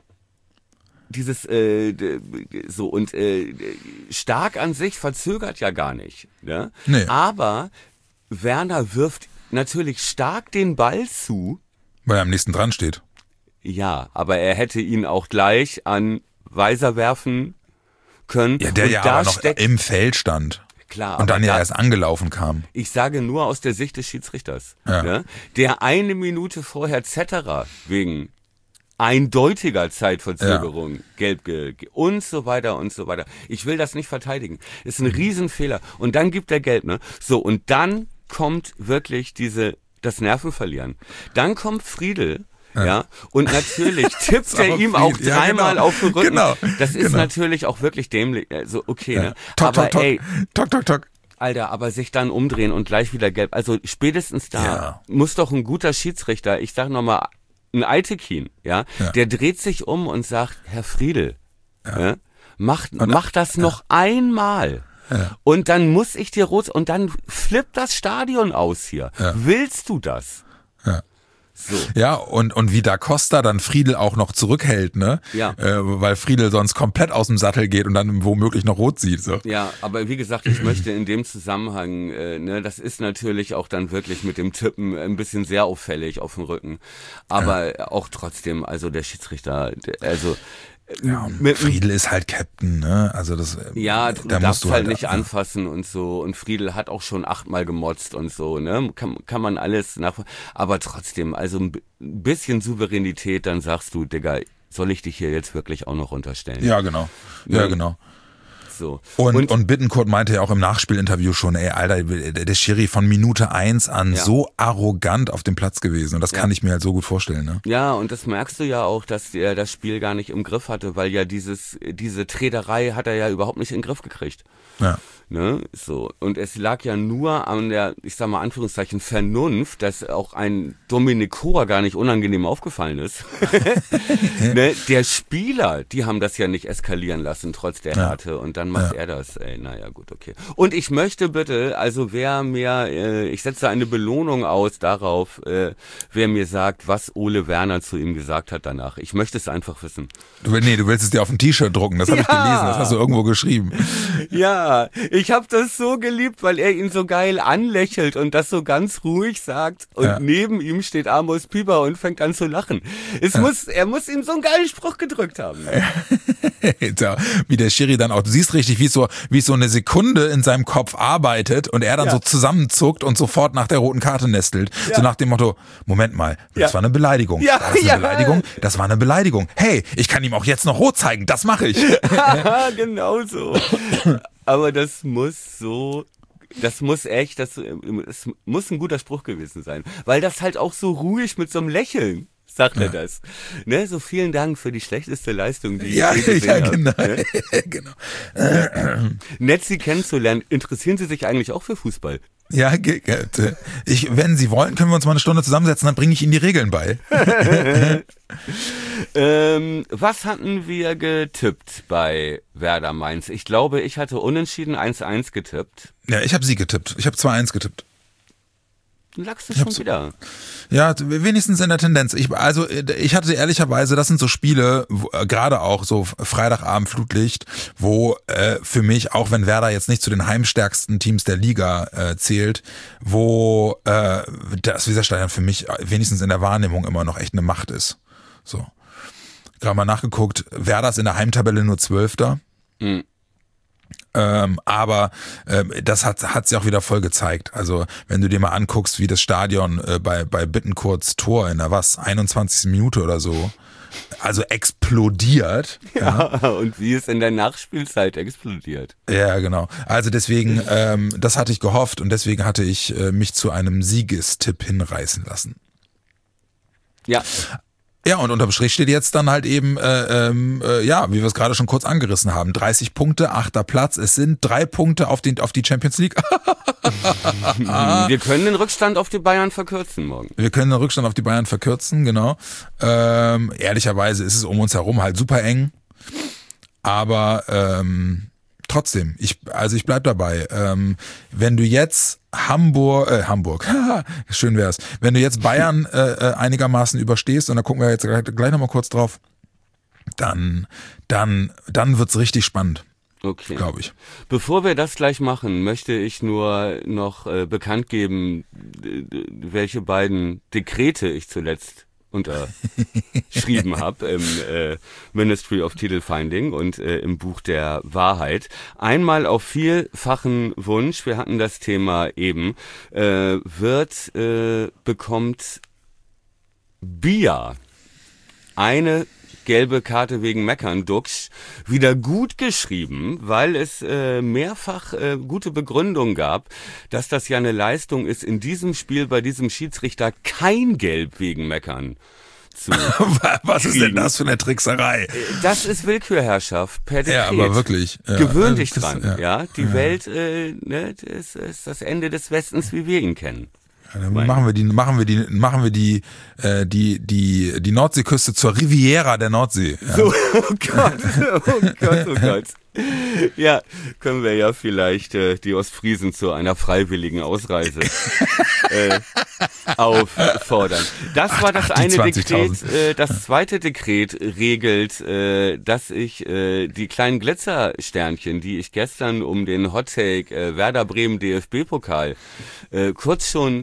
dieses äh, so und äh, Stark an sich verzögert ja gar nicht, ne? Nee. Aber Werner wirft natürlich Stark den Ball zu. Weil er am nächsten dran steht. Ja, aber er hätte ihn auch gleich an Weiser werfen können. Ja, der und ja da aber noch steckt, im Feld stand. Klar, Und dann aber ja da, erst angelaufen kam. ich sage nur aus der Sicht des Schiedsrichters, Ja. ne? Der eine Minute vorher Zetterer wegen eindeutiger Zeitverzögerung gelb ge, ge und so weiter und so weiter. Ich will das nicht verteidigen. Ist ein Riesenfehler. Und dann gibt er gelb, ne? So, und dann kommt wirklich diese, das Nervenverlieren. Dann kommt Friedel. Ja. ja, und natürlich tippt er ihm auch Friedel. Ja, dreimal genau. auf den Rücken. Genau. Das ist Genau. natürlich auch wirklich dämlich. Also, okay, Ja. ne? Tok, Aber tok, tok. ey, Tok, tok, tok. Alter, aber sich dann umdrehen und gleich wieder gelb. Also spätestens da Ja. muss doch ein guter Schiedsrichter, ich sag nochmal, ein Eitekin, ja, Ja. der dreht sich um und sagt, Herr Friedel, Ja. ja, macht, Und- mach das noch einmal. Ja. Und dann muss ich dir rot, und dann flippt das Stadion aus hier. Ja. Willst du das? Ja. So. Ja, und, und wie da Costa dann Friedel auch noch zurückhält, ne? Ja. Äh, weil Friedel sonst komplett aus dem Sattel geht und dann womöglich noch rot sieht. So. Ja, aber wie gesagt, ich möchte in dem Zusammenhang, äh, ne, das ist natürlich auch dann wirklich mit dem Tippen ein bisschen sehr auffällig auf dem Rücken. Aber ja. auch trotzdem, also der Schiedsrichter, der, also Ja, und mit, Friedel ist halt Captain, ne? Also das ja, du da darfst musst du halt nicht ja. anfassen und so. Und Friedel hat auch schon achtmal gemotzt und so, ne? Kann, kann man alles nach. Aber trotzdem, also ein bisschen Souveränität, dann sagst du, Digga, soll ich dich hier jetzt wirklich auch noch unterstellen? Ja, genau. Ja, Ja. genau. So. Und, Und- und, Bittencourt meinte ja auch im Nachspielinterview schon, ey, Alter, der, der Schiri von Minute eins an Ja. so arrogant auf dem Platz gewesen. Und das Ja. kann ich mir halt so gut vorstellen, ne? Ja, und das merkst du ja auch, dass er das Spiel gar nicht im Griff hatte, weil ja dieses, diese Trederei hat er ja überhaupt nicht in den Griff gekriegt. Ja. Ne, so. Und es lag ja nur an der, ich sag mal Anführungszeichen, Vernunft, dass auch ein Dominik Kor gar nicht unangenehm aufgefallen ist. Ne, der Spieler, die haben das ja nicht eskalieren lassen, trotz der Ja. Härte. Und dann macht Ja. er das. Ey, naja, gut, okay. Und ich möchte bitte, also wer mir, äh, ich setze eine Belohnung aus darauf, äh, wer mir sagt, was Ole Werner zu ihm gesagt hat danach. Ich möchte es einfach wissen. Du, will- nee, du willst es dir auf ein T-Shirt drucken, das habe ich Ja. gelesen, das hast du irgendwo geschrieben. Ja, ich habe das so geliebt, weil er ihn so geil anlächelt und das so ganz ruhig sagt. Und Ja. neben ihm steht Amos Pieper und fängt an zu lachen. Es muss, er muss ihm so einen geilen Spruch gedrückt haben. Alter, wie der Schiri dann auch, du siehst richtig, wie es so, wie es so eine Sekunde in seinem Kopf arbeitet und er dann Ja. so zusammenzuckt und sofort nach der roten Karte nestelt. Ja. So nach dem Motto, Moment mal, das Ja. war eine Beleidigung. Ja, War das eine ja. Beleidigung? Das war eine Beleidigung. Hey, ich kann ihm auch jetzt noch rot zeigen, das mache ich. Haha, genau so. Aber das muss so, das muss echt, das, es muss ein guter Spruch gewesen sein. Weil das halt auch so ruhig mit so einem Lächeln sagt er das. Ne, so vielen Dank für die schlechteste Leistung, die Ja, ich je gesehen ja, habe. genau. Ne? genau. Nett, Sie kennenzulernen. Interessieren Sie sich eigentlich auch für Fußball? Ja, ich, wenn Sie wollen, können wir uns mal eine Stunde zusammensetzen, dann bringe ich Ihnen die Regeln bei. ähm, was hatten wir getippt bei Werder Mainz? Ich glaube, ich hatte unentschieden eins eins getippt. Ja, ich habe Sie getippt. Ich habe zwei eins getippt. Lagst du schon wieder? Ja, wenigstens in der Tendenz. Ich, also ich hatte ehrlicherweise, das sind so Spiele, wo, gerade auch so Freitagabend Flutlicht, wo äh, für mich, auch wenn Werder jetzt nicht zu den heimstärksten Teams der Liga äh, zählt, wo äh, das Weserstadion für mich wenigstens in der Wahrnehmung immer noch echt eine Macht ist. So. Gerade mal nachgeguckt, Werder ist in der Heimtabelle nur Zwölfter. Mhm. Ähm, aber ähm, das hat hat sich auch wieder voll gezeigt. Also wenn du dir mal anguckst, wie das Stadion äh, bei bei Bittencourts Tor in der was einundzwanzigsten Minute oder so, also explodiert. Ja, ja. Und wie es in der Nachspielzeit explodiert. Ja, genau. Also deswegen, ähm, das hatte ich gehofft und deswegen hatte ich äh, mich zu einem Siegestipp hinreißen lassen. Ja. Ja, und unterm Strich steht jetzt dann halt eben, äh, äh, ja, wie wir es gerade schon kurz angerissen haben, dreißig Punkte, achter Platz, es sind drei Punkte auf, den, auf die Champions League. Wir können den Rückstand auf die Bayern verkürzen morgen. Wir können den Rückstand auf die Bayern verkürzen, genau. Ähm, ehrlicherweise ist es um uns herum halt super eng, aber ähm, trotzdem, ich, also ich bleib dabei. Ähm, wenn du jetzt Hamburg, äh, Hamburg, schön wär's. Wenn du jetzt Bayern äh, einigermaßen überstehst, und da gucken wir jetzt gleich, gleich nochmal kurz drauf, dann, dann, dann wird's richtig spannend. Okay. Glaube ich. Bevor wir das gleich machen, möchte ich nur noch äh, bekannt geben, welche beiden Dekrete ich zuletzt unterschrieben habe im äh, Ministry of Title Finding und äh, im Buch der Wahrheit. Einmal auf vielfachen Wunsch, wir hatten das Thema eben, äh, wird, äh, bekommt Bia eine gelbe Karte wegen Meckern, Dux, wieder gut geschrieben, weil es äh, mehrfach äh, gute Begründung gab, dass das ja eine Leistung ist, in diesem Spiel bei diesem Schiedsrichter kein Gelb wegen Meckern zu Was ist kriegen. denn das für eine Trickserei? Das ist Willkürherrschaft per Dekret. Ja, aber wirklich. Ja, Gewöhn dich das, dran, ja. ja. Die Ja. Welt äh, ne, ist, ist das Ende des Westens, wie wir ihn kennen. Ja, dann machen wir die, machen wir die, machen wir die, äh, die, die, die Nordseeküste zur Riviera der Nordsee. Ja. So, oh Gott, oh Gott, oh Gott. Ja, können wir ja vielleicht äh, die Ostfriesen zu einer freiwilligen Ausreise äh, auffordern. Das war das Ach, die eine Dekret. zwanzigtausend. Äh, das zweite Dekret regelt, äh, dass ich äh, die kleinen Glitzersternchen, die ich gestern um den Hottake äh, Werder Bremen D F B-Pokal äh, kurz schon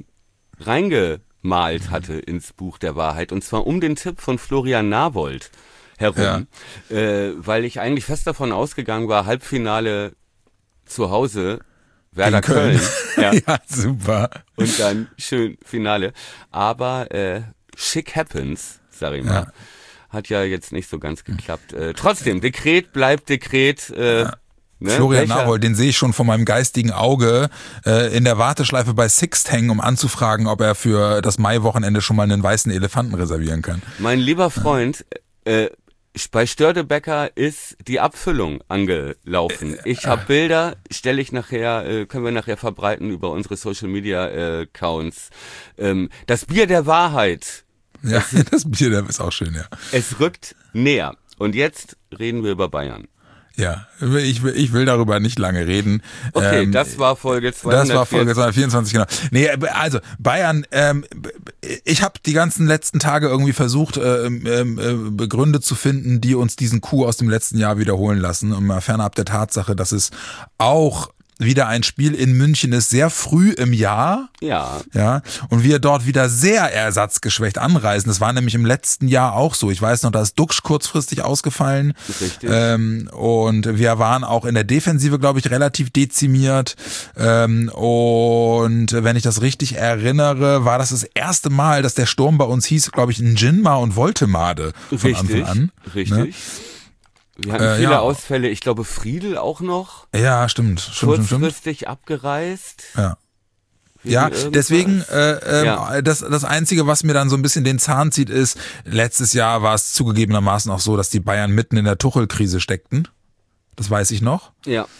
reingemalt hatte ins Buch der Wahrheit, und zwar um den Tipp von Florian Nawold herum, ja. äh, weil ich eigentlich fest davon ausgegangen war, Halbfinale zu Hause, Werder Köln. Köln. Ja. Ja, super. Und dann schön Finale. Aber äh, shit happens, sag ich mal. Ja. Hat ja jetzt nicht so ganz geklappt. Äh, trotzdem, Dekret bleibt Dekret. Äh, ja. Ne? Florian Welcher? Nawold, den sehe ich schon vor meinem geistigen Auge äh, in der Warteschleife bei Sixt hängen, um anzufragen, ob er für das Mai-Wochenende schon mal einen weißen Elefanten reservieren kann. Mein lieber Freund, äh, bei Störtebecker ist die Abfüllung angelaufen. Ich habe Bilder, stelle ich nachher, äh, können wir nachher verbreiten über unsere Social Media äh, Accounts. Ähm, das Bier der Wahrheit. Ja, das Bier, das ist auch schön, ja. Es rückt näher. Und jetzt reden wir über Bayern. Ja, ich will, ich will darüber nicht lange reden. Okay, ähm, das war Folge zweihundertvierzig. Das war Folge zweihundertvierundzwanzig, genau. Nee, also Bayern, ähm, ich habe die ganzen letzten Tage irgendwie versucht, ähm, ähm, Gründe zu finden, die uns diesen Coup aus dem letzten Jahr wiederholen lassen. Und mal fernab der Tatsache, dass es auch wieder ein Spiel in München ist, sehr früh im Jahr. Ja. Ja. Und wir dort wieder sehr ersatzgeschwächt anreisen. Das war nämlich im letzten Jahr auch so. Ich weiß noch, da ist Duxch kurzfristig ausgefallen. Richtig. Ähm, und wir waren auch in der Defensive, glaube ich, relativ dezimiert. Ähm, und wenn ich das richtig erinnere, war das das erste Mal, dass der Sturm bei uns hieß, glaube ich, Njinma und Woltemade von richtig, Anfang an. Richtig. Ne? Wir hatten Äh, viele ja. Ausfälle. Ich glaube, Friedel auch noch. Ja, stimmt. stimmt, stimmt, stimmt. Kurzfristig abgereist. Ja. Wegen Ja, irgendwas. deswegen, äh, ähm, Ja. das, das Einzige, was mir dann so ein bisschen den Zahn zieht, ist, letztes Jahr war es zugegebenermaßen auch so, dass die Bayern mitten in der Tuchel-Krise steckten. Das weiß ich noch. Ja.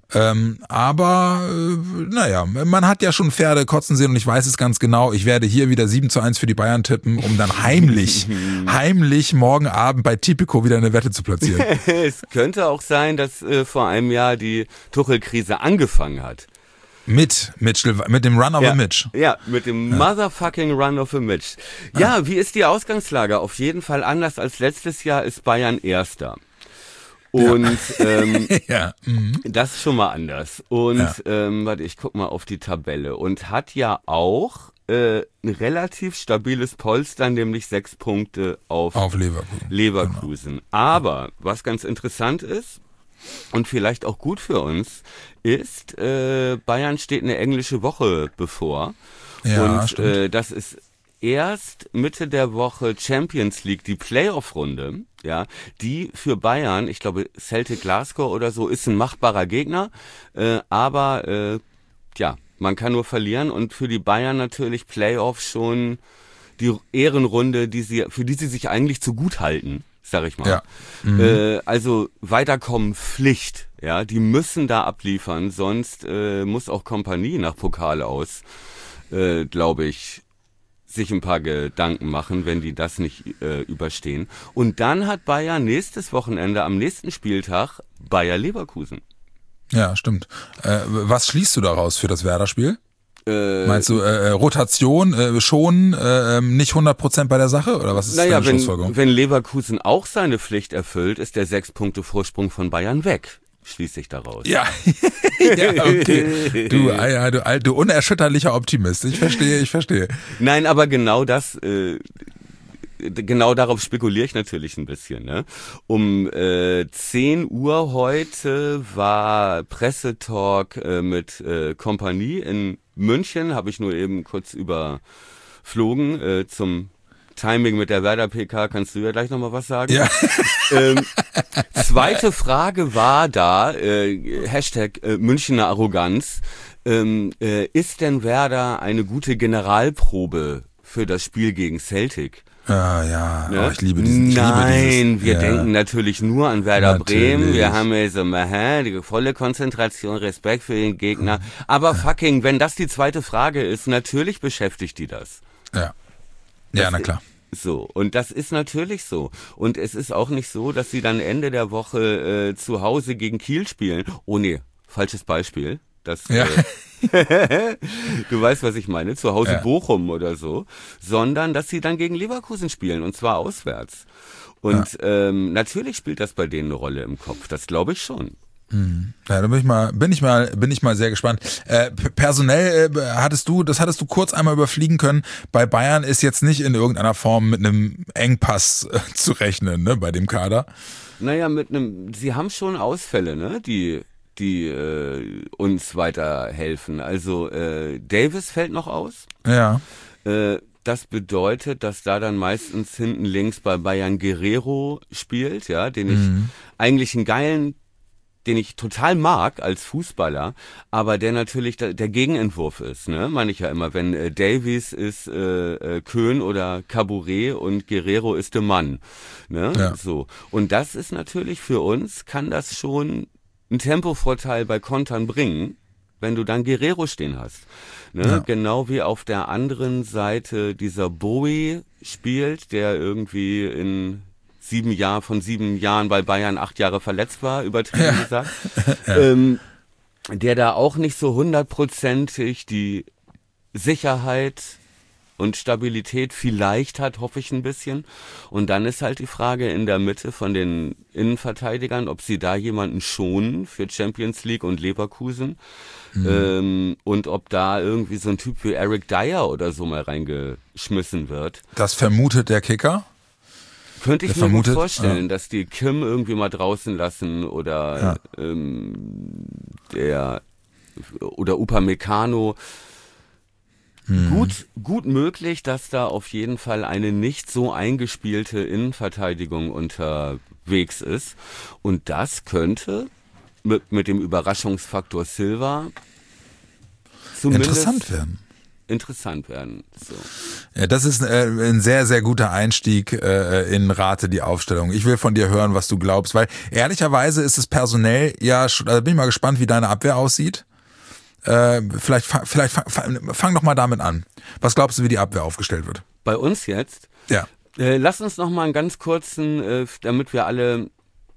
Ähm, aber äh, naja, man hat ja schon Pferde kotzen sehen und ich weiß es ganz genau. Ich werde hier wieder sieben zu eins für die Bayern tippen, um dann heimlich, heimlich morgen Abend bei Tipico wieder eine Wette zu platzieren. Es könnte auch sein, dass äh, vor einem Jahr die Tuchel-Krise angefangen hat. Mit Mitchell, mit dem Run of ja, a Mitch. Ja, mit dem ja. motherfucking Run of a Mitch. Ja, ah. Wie ist die Ausgangslage? Auf jeden Fall anders als letztes Jahr ist Bayern Erster. Und ja. ähm, ja. Mhm. Das ist schon mal anders. Und ja. ähm, warte, ich guck mal auf die Tabelle. Und hat ja auch äh, ein relativ stabiles Polster, nämlich sechs Punkte auf, auf Leverkusen. Leverkusen. Genau. Aber was ganz interessant ist und vielleicht auch gut für uns, ist, äh, Bayern steht eine englische Woche bevor. Ja, und äh, das ist erst Mitte der Woche Champions League, die Playoff-Runde, ja, die für Bayern, ich glaube Celtic Glasgow oder so, ist ein machbarer Gegner, äh, aber äh, ja, man kann nur verlieren und für die Bayern natürlich Playoff schon die Ehrenrunde, die sie, für die sie sich eigentlich zu gut halten, sag ich mal. Ja. Mhm. Äh, also weiterkommen Pflicht, ja, die müssen da abliefern, sonst äh, muss auch Kompanie nach Pokal aus, äh, glaube ich, sich ein paar Gedanken machen, wenn die das nicht äh, überstehen. Und dann hat Bayern nächstes Wochenende, am nächsten Spieltag, Bayer Leverkusen. Ja, stimmt. Äh, was schließt du daraus für das Werder-Spiel? Äh, Meinst du äh, Rotation, äh, schon äh, nicht hundert Prozent bei der Sache? Oder was ist naja, deine wenn, Schlussfolgerung? Wenn Leverkusen auch seine Pflicht erfüllt, ist der sechs Punkte Vorsprung von Bayern weg. Schließe ich daraus. Ja, ja, okay. Du, ah ja, du, du unerschütterlicher Optimist. Ich verstehe, ich verstehe. Nein, aber genau das, äh, genau darauf spekuliere ich natürlich ein bisschen. Ne? Um äh, zehn Uhr heute war Pressetalk äh, mit äh, Kompanie in München, habe ich nur eben kurz überflogen äh, zum Timing mit der Werder P K, kannst du ja gleich nochmal was sagen? Ja. ähm, zweite Frage war da, äh, Hashtag äh, Münchner Arroganz, ähm, äh, ist denn Werder eine gute Generalprobe für das Spiel gegen Celtic? Ah, ja, Ne? oh, ich liebe diesen ich Nein, liebe dieses, wir ja. denken natürlich nur an Werder Natürlich. Bremen. Wir haben ja so, aha, die volle Konzentration, Respekt für den Gegner. Aber fucking, wenn das die zweite Frage ist, natürlich beschäftigt die das. Ja, ja, Das na klar. So, und das ist natürlich so. Und es ist auch nicht so, dass sie dann Ende der Woche äh, zu Hause gegen Kiel spielen. Oh nee, falsches Beispiel. Das, Ja. äh, du weißt, was ich meine, zu Hause Ja. Bochum oder so, sondern dass sie dann gegen Leverkusen spielen und zwar auswärts. Und ähm, natürlich spielt das bei denen eine Rolle im Kopf, das glaube ich schon. Ja, da bin ich mal, bin ich mal, bin ich mal sehr gespannt. Äh, p- personell äh, hattest du, das hattest du kurz einmal überfliegen können. Bei Bayern ist jetzt nicht in irgendeiner Form mit einem Engpass äh, zu rechnen, ne, bei dem Kader. Naja, mit einem, sie haben schon Ausfälle, ne, die die äh, uns weiterhelfen. Also äh, Davis fällt noch aus. Ja. Äh, das bedeutet, dass da dann meistens hinten links bei Bayern Guerrero spielt, ja, den ich Mhm. eigentlich einen geilen, den ich total mag als Fußballer, aber der natürlich der, der Gegenentwurf ist, ne? Meine ich ja immer, wenn äh, Davies ist äh, äh, Köhn oder Caboret und Guerrero ist der Mann, ne? Ja. So. Und das ist natürlich für uns, kann das schon einen Tempovorteil bei Kontern bringen, wenn du dann Guerrero stehen hast. Ne? Ja. Genau wie auf der anderen Seite dieser Bowie spielt, der irgendwie in sieben Jahren, von sieben Jahren bei Bayern acht Jahre verletzt war, übertrieben Ja. gesagt. Ähm, der da auch nicht so hundertprozentig die Sicherheit und Stabilität vielleicht hat, hoffe ich ein bisschen. Und dann ist halt die Frage in der Mitte von den Innenverteidigern, ob sie da jemanden schonen für Champions League und Leverkusen. Mhm. Ähm, und ob da irgendwie so ein Typ wie Eric Dyer oder so mal reingeschmissen wird. Das vermutet der Kicker. Könnte ich Der mir vermutet, gut vorstellen, ja. dass die Kim irgendwie mal draußen lassen oder Ja. ähm, der oder Upamecano. Gut, gut möglich, dass da auf jeden Fall eine nicht so eingespielte Innenverteidigung unterwegs ist. Und das könnte mit, mit dem Überraschungsfaktor Silva zumindest Interessant werden. interessant werden. So. Ja, das ist äh, ein sehr, sehr guter Einstieg äh, in Rate die Aufstellung. Ich will von dir hören, was du glaubst, weil ehrlicherweise ist es personell ja, da bin ich mal gespannt, wie deine Abwehr aussieht. Äh, vielleicht vielleicht fang, fang doch mal damit an. Was glaubst du, wie die Abwehr aufgestellt wird? Bei uns jetzt? Ja. Äh, lass uns noch mal einen ganz kurzen, äh, damit wir alle,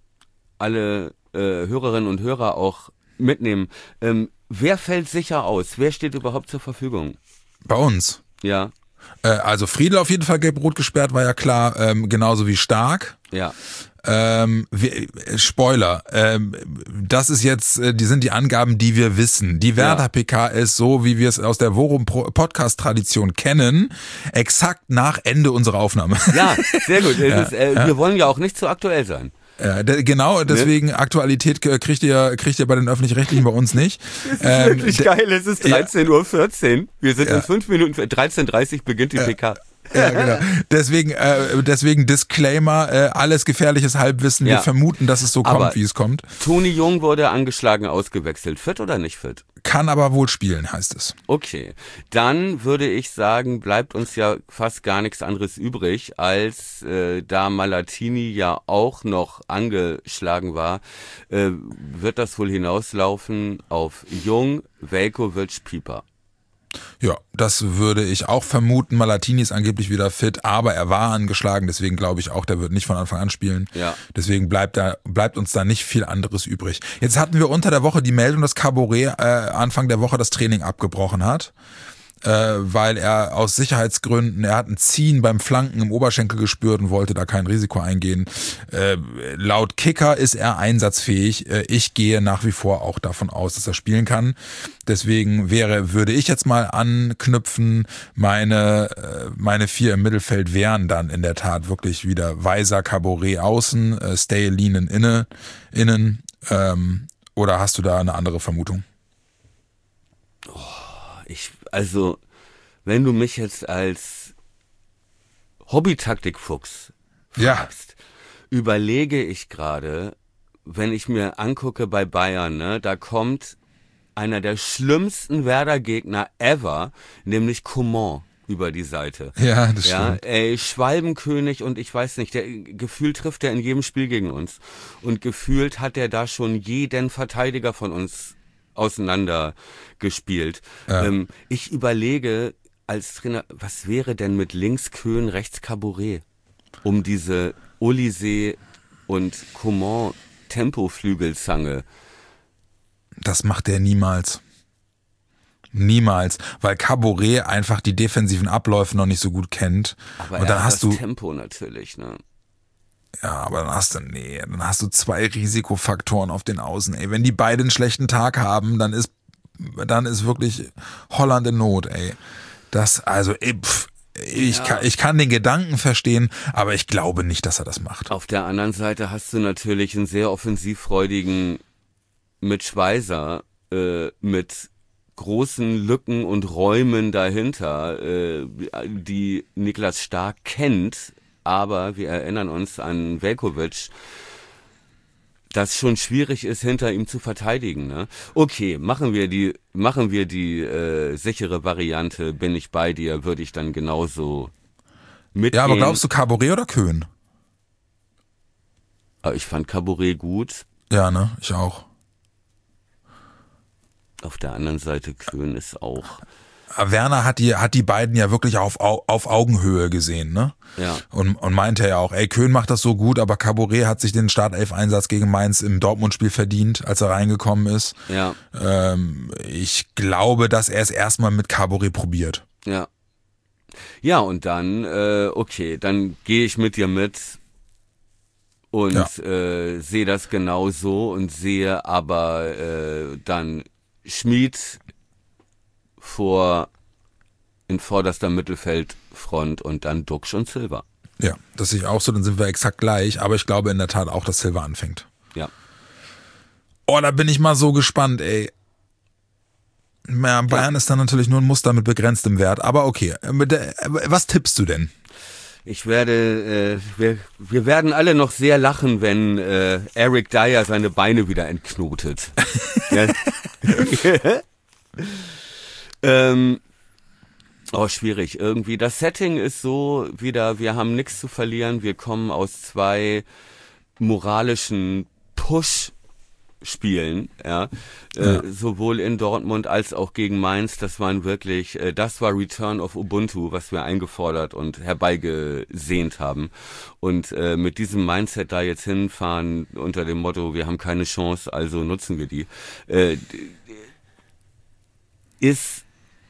alle äh, Hörerinnen und Hörer auch mitnehmen. Ähm, wer fällt sicher aus? Wer steht überhaupt zur Verfügung? Bei uns? Ja. Äh, also Friedel auf jeden Fall gelb-rot gesperrt, war ja klar, ähm, genauso wie Stark. Ja. Ähm, wir, Spoiler, ähm, das ist jetzt, äh, die sind die Angaben, die wir wissen. Die Werder-P K ist so, wie wir es aus der Worum-Podcast-Tradition kennen, exakt nach Ende unserer Aufnahme. Ja, sehr gut. Ja, ist, äh, ja. Wir wollen ja auch nicht zu aktuell sein. Ja, de- genau, deswegen ne? Aktualität kriegt ihr, kriegt ihr bei den Öffentlich-Rechtlichen bei uns nicht. Das ist ähm, wirklich de- geil, es ist dreizehn Uhr vierzehn. Wir sind Ja. in fünf Minuten, dreizehn Uhr dreißig beginnt die Ja. P K. Ja, genau. Deswegen, äh, deswegen Disclaimer, äh, alles gefährliches Halbwissen. Wir Ja. vermuten, dass es so Aber kommt, wie es kommt. Toni Jung wurde angeschlagen ausgewechselt. Fit oder nicht fit? Kann aber wohl spielen, heißt es. Okay, dann würde ich sagen, bleibt uns ja fast gar nichts anderes übrig, als äh, da Malatini ja auch noch angeschlagen war, äh, wird das wohl hinauslaufen auf Jung, Veljković, Pieper. Ja, das würde ich auch vermuten. Malatini ist angeblich wieder fit, aber er war angeschlagen, deswegen glaube ich auch, der wird nicht von Anfang an spielen. Ja. Deswegen bleibt da, bleibt uns da nicht viel anderes übrig. Jetzt hatten wir unter der Woche die Meldung, dass Caboret äh, Anfang der Woche das Training abgebrochen hat. Äh, weil er aus Sicherheitsgründen, er hat ein Ziehen beim Flanken im Oberschenkel gespürt und wollte da kein Risiko eingehen. Äh, laut Kicker ist er einsatzfähig. Äh, ich gehe nach wie vor auch davon aus, dass er spielen kann. Deswegen wäre, würde ich jetzt mal anknüpfen, meine, äh, meine vier im Mittelfeld wären dann in der Tat wirklich wieder Weiser, Caboret außen, äh, Stay-Linen inne, innen. Ähm, oder hast du da eine andere Vermutung? Ich, also, wenn du mich jetzt als Hobby-Taktik-Fuchs fragst, ja. überlege ich gerade, wenn ich mir angucke bei Bayern, ne, da kommt einer der schlimmsten Werder-Gegner ever, nämlich Coman über die Seite. Ja, das ja, stimmt. Ey, Schwalbenkönig und ich weiß nicht, der gefühlt trifft er in jedem Spiel gegen uns. Und gefühlt hat er da schon jeden Verteidiger von uns auseinander gespielt. Ja. Ähm, ich überlege als Trainer, was wäre denn mit links Köhn, rechts Caboret, um diese Olysee und Coman Tempoflügelzange. Das macht er niemals. Niemals, weil Caboret einfach die defensiven Abläufe noch nicht so gut kennt. Aber und er dann hat hast das du Tempo natürlich, ne? Ja, aber dann hast du, nee, dann hast du zwei Risikofaktoren auf den Außen, ey. Wenn die beide einen schlechten Tag haben, dann ist, dann ist wirklich Holland in Not, ey. Das, also, ey, pff, ich, Ja. kann, ich kann den Gedanken verstehen, aber ich glaube nicht, dass er das macht. Auf der anderen Seite hast du natürlich einen sehr offensivfreudigen Mitch Weiser, äh, mit großen Lücken und Räumen dahinter, äh, die Niklas Stark kennt, aber wir erinnern uns an Veljković, das schon schwierig ist, hinter ihm zu verteidigen. Ne? Okay, machen wir die, machen wir die äh, sichere Variante, bin ich bei dir, würde ich dann genauso mitgehen. Ja, aber glaubst du Caboret oder Köhn? Aber ich fand Caboret gut. Ja, ne, ich auch. Auf der anderen Seite Köhn ist auch. Werner hat die, hat die beiden ja wirklich auf, auf Augenhöhe gesehen, ne? Ja. Und, und meinte ja auch, ey, Köhn macht das so gut, aber Caboret hat sich den Startelf-Einsatz gegen Mainz im Dortmund-Spiel verdient, als er reingekommen ist. Ja. Ähm, ich glaube, dass er es erstmal mit Caboret probiert. Ja. Ja, und dann, äh, okay, dann gehe ich mit dir mit und Ja. äh, sehe das genau so und sehe aber äh, dann Schmid vor in vorderster Mittelfeldfront und dann Duxch und Silva. Ja, das sehe ich auch so, dann sind wir exakt gleich, aber ich glaube in der Tat auch, dass Silva anfängt. Ja. Oh, da bin ich mal so gespannt, ey. Ja, Bayern ist dann natürlich nur ein Muster mit begrenztem Wert, aber okay. Was tippst du denn? Ich werde, äh, wir, wir werden alle noch sehr lachen, wenn äh, Eric Dyer seine Beine wieder entknotet. Ja. ähm, Oh, schwierig. Irgendwie, das Setting ist so wieder, wir haben nichts zu verlieren, wir kommen aus zwei moralischen Push-Spielen, ja, ja. Äh, sowohl in Dortmund als auch gegen Mainz, das waren wirklich, äh, das war Return of Ubuntu, was wir eingefordert und herbeigesehnt haben. Und äh, mit diesem Mindset da jetzt hinfahren unter dem Motto, wir haben keine Chance, also nutzen wir die, äh, ist,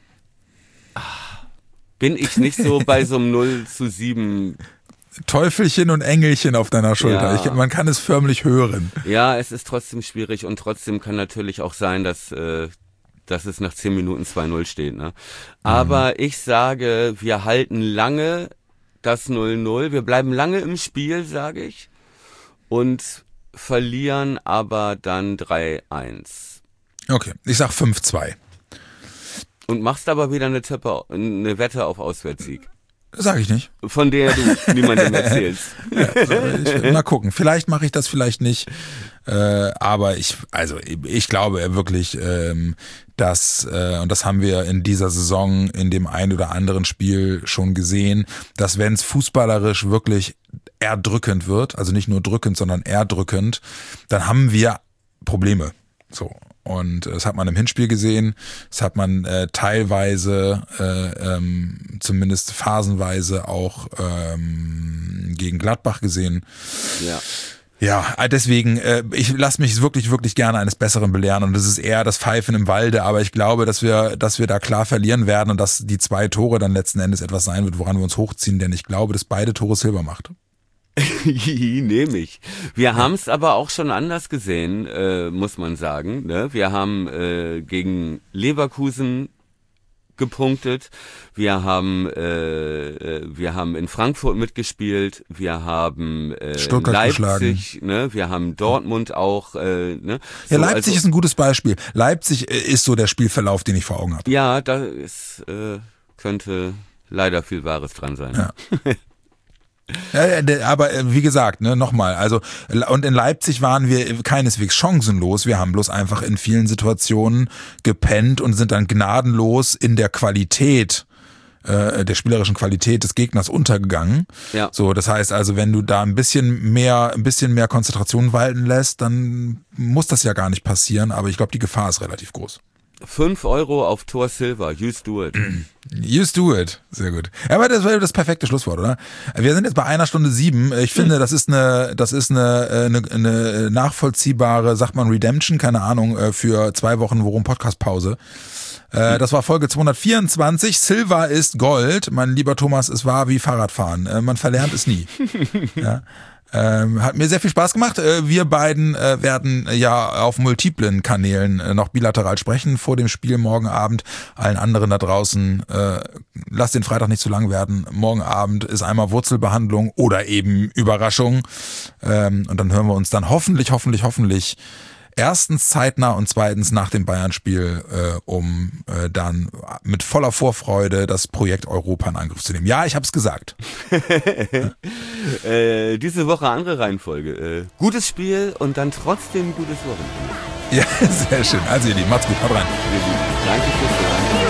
ach, bin ich nicht so bei so einem null zu sieben Teufelchen und Engelchen auf deiner Schulter. Ja. Ich, man kann es förmlich hören. Ja, es ist trotzdem schwierig und trotzdem kann natürlich auch sein, dass, äh, dass es nach zehn Minuten zwei null steht. Ne? Aber mhm. ich sage, wir halten lange das null null. Wir bleiben lange im Spiel, sage ich. Und verlieren aber dann drei eins. Okay, ich sag fünf zwei. Und machst aber wieder eine Tippe, eine Wette auf Auswärtssieg. Sag ich nicht. Von der du niemandem erzählst. Ja, ich, mal gucken. Vielleicht mache ich das, vielleicht nicht. Äh, aber ich, also ich glaube wirklich, ähm, dass, äh, und das haben wir in dieser Saison in dem ein oder anderen Spiel schon gesehen, dass wenn es fußballerisch wirklich erdrückend wird, also nicht nur drückend, sondern erdrückend, dann haben wir Probleme. So. Und das hat man im Hinspiel gesehen, das hat man äh, teilweise, äh, ähm, zumindest phasenweise auch ähm, gegen Gladbach gesehen. Ja. Ja, deswegen, äh, ich lasse mich wirklich, wirklich gerne eines Besseren belehren und das ist eher das Pfeifen im Walde, aber ich glaube, dass wir, dass wir da klar verlieren werden und dass die zwei Tore dann letzten Endes etwas sein wird, woran wir uns hochziehen, denn ich glaube, dass beide Tore Silber macht. Nehme ich. Wir ja. haben es aber auch schon anders gesehen, äh, muss man sagen. Ne? Wir haben äh, gegen Leverkusen gepunktet. Wir haben äh, wir haben in Frankfurt mitgespielt. Wir haben äh, Stuttgart Leipzig. geschlagen. Ne? Wir haben Dortmund auch. Äh, ne? Ja, so, Leipzig also, ist ein gutes Beispiel. Leipzig ist so der Spielverlauf, den ich vor Augen habe. Ja, da ist, äh, könnte leider viel Wahres dran sein. Ja. Ja, aber wie gesagt, ne, nochmal, also und in Leipzig waren wir keineswegs chancenlos, wir haben bloß einfach in vielen Situationen gepennt und sind dann gnadenlos in der Qualität, äh, der spielerischen Qualität des Gegners untergegangen. Ja. So, das heißt also, wenn du da ein bisschen mehr, ein bisschen mehr Konzentration walten lässt, dann muss das ja gar nicht passieren, aber ich glaube, die Gefahr ist relativ groß. Fünf Euro auf Tor Silver, you do it. You do it, sehr gut. Ja, aber das war das perfekte Schlusswort, oder? Wir sind jetzt bei einer Stunde sieben. Ich finde, das ist eine, das ist eine, eine, eine nachvollziehbare, sagt man Redemption, keine Ahnung, für zwei Wochen Worum Podcast-Pause. Das war Folge zweihundertvierundzwanzig. Silber ist Gold. Mein lieber Thomas, es war wie Fahrradfahren. Man verlernt es nie. Ja. Ähm, hat mir sehr viel Spaß gemacht. Äh, wir beiden äh, werden äh, ja auf multiplen Kanälen äh, noch bilateral sprechen vor dem Spiel morgen Abend. Allen anderen da draußen, äh, lasst den Freitag nicht zu lang werden. Morgen Abend ist einmal Wurzelbehandlung oder eben Überraschung. Ähm, und dann hören wir uns dann hoffentlich, hoffentlich, hoffentlich erstens zeitnah und zweitens nach dem Bayern-Spiel, äh, um äh, dann mit voller Vorfreude das Projekt Europa in Angriff zu nehmen. Ja, ich hab's gesagt. äh, diese Woche andere Reihenfolge. Äh, gutes Spiel und dann trotzdem gutes Wochenende. Ja, sehr schön. Also ihr Lieben, macht's gut, haut rein. Danke fürs Hören.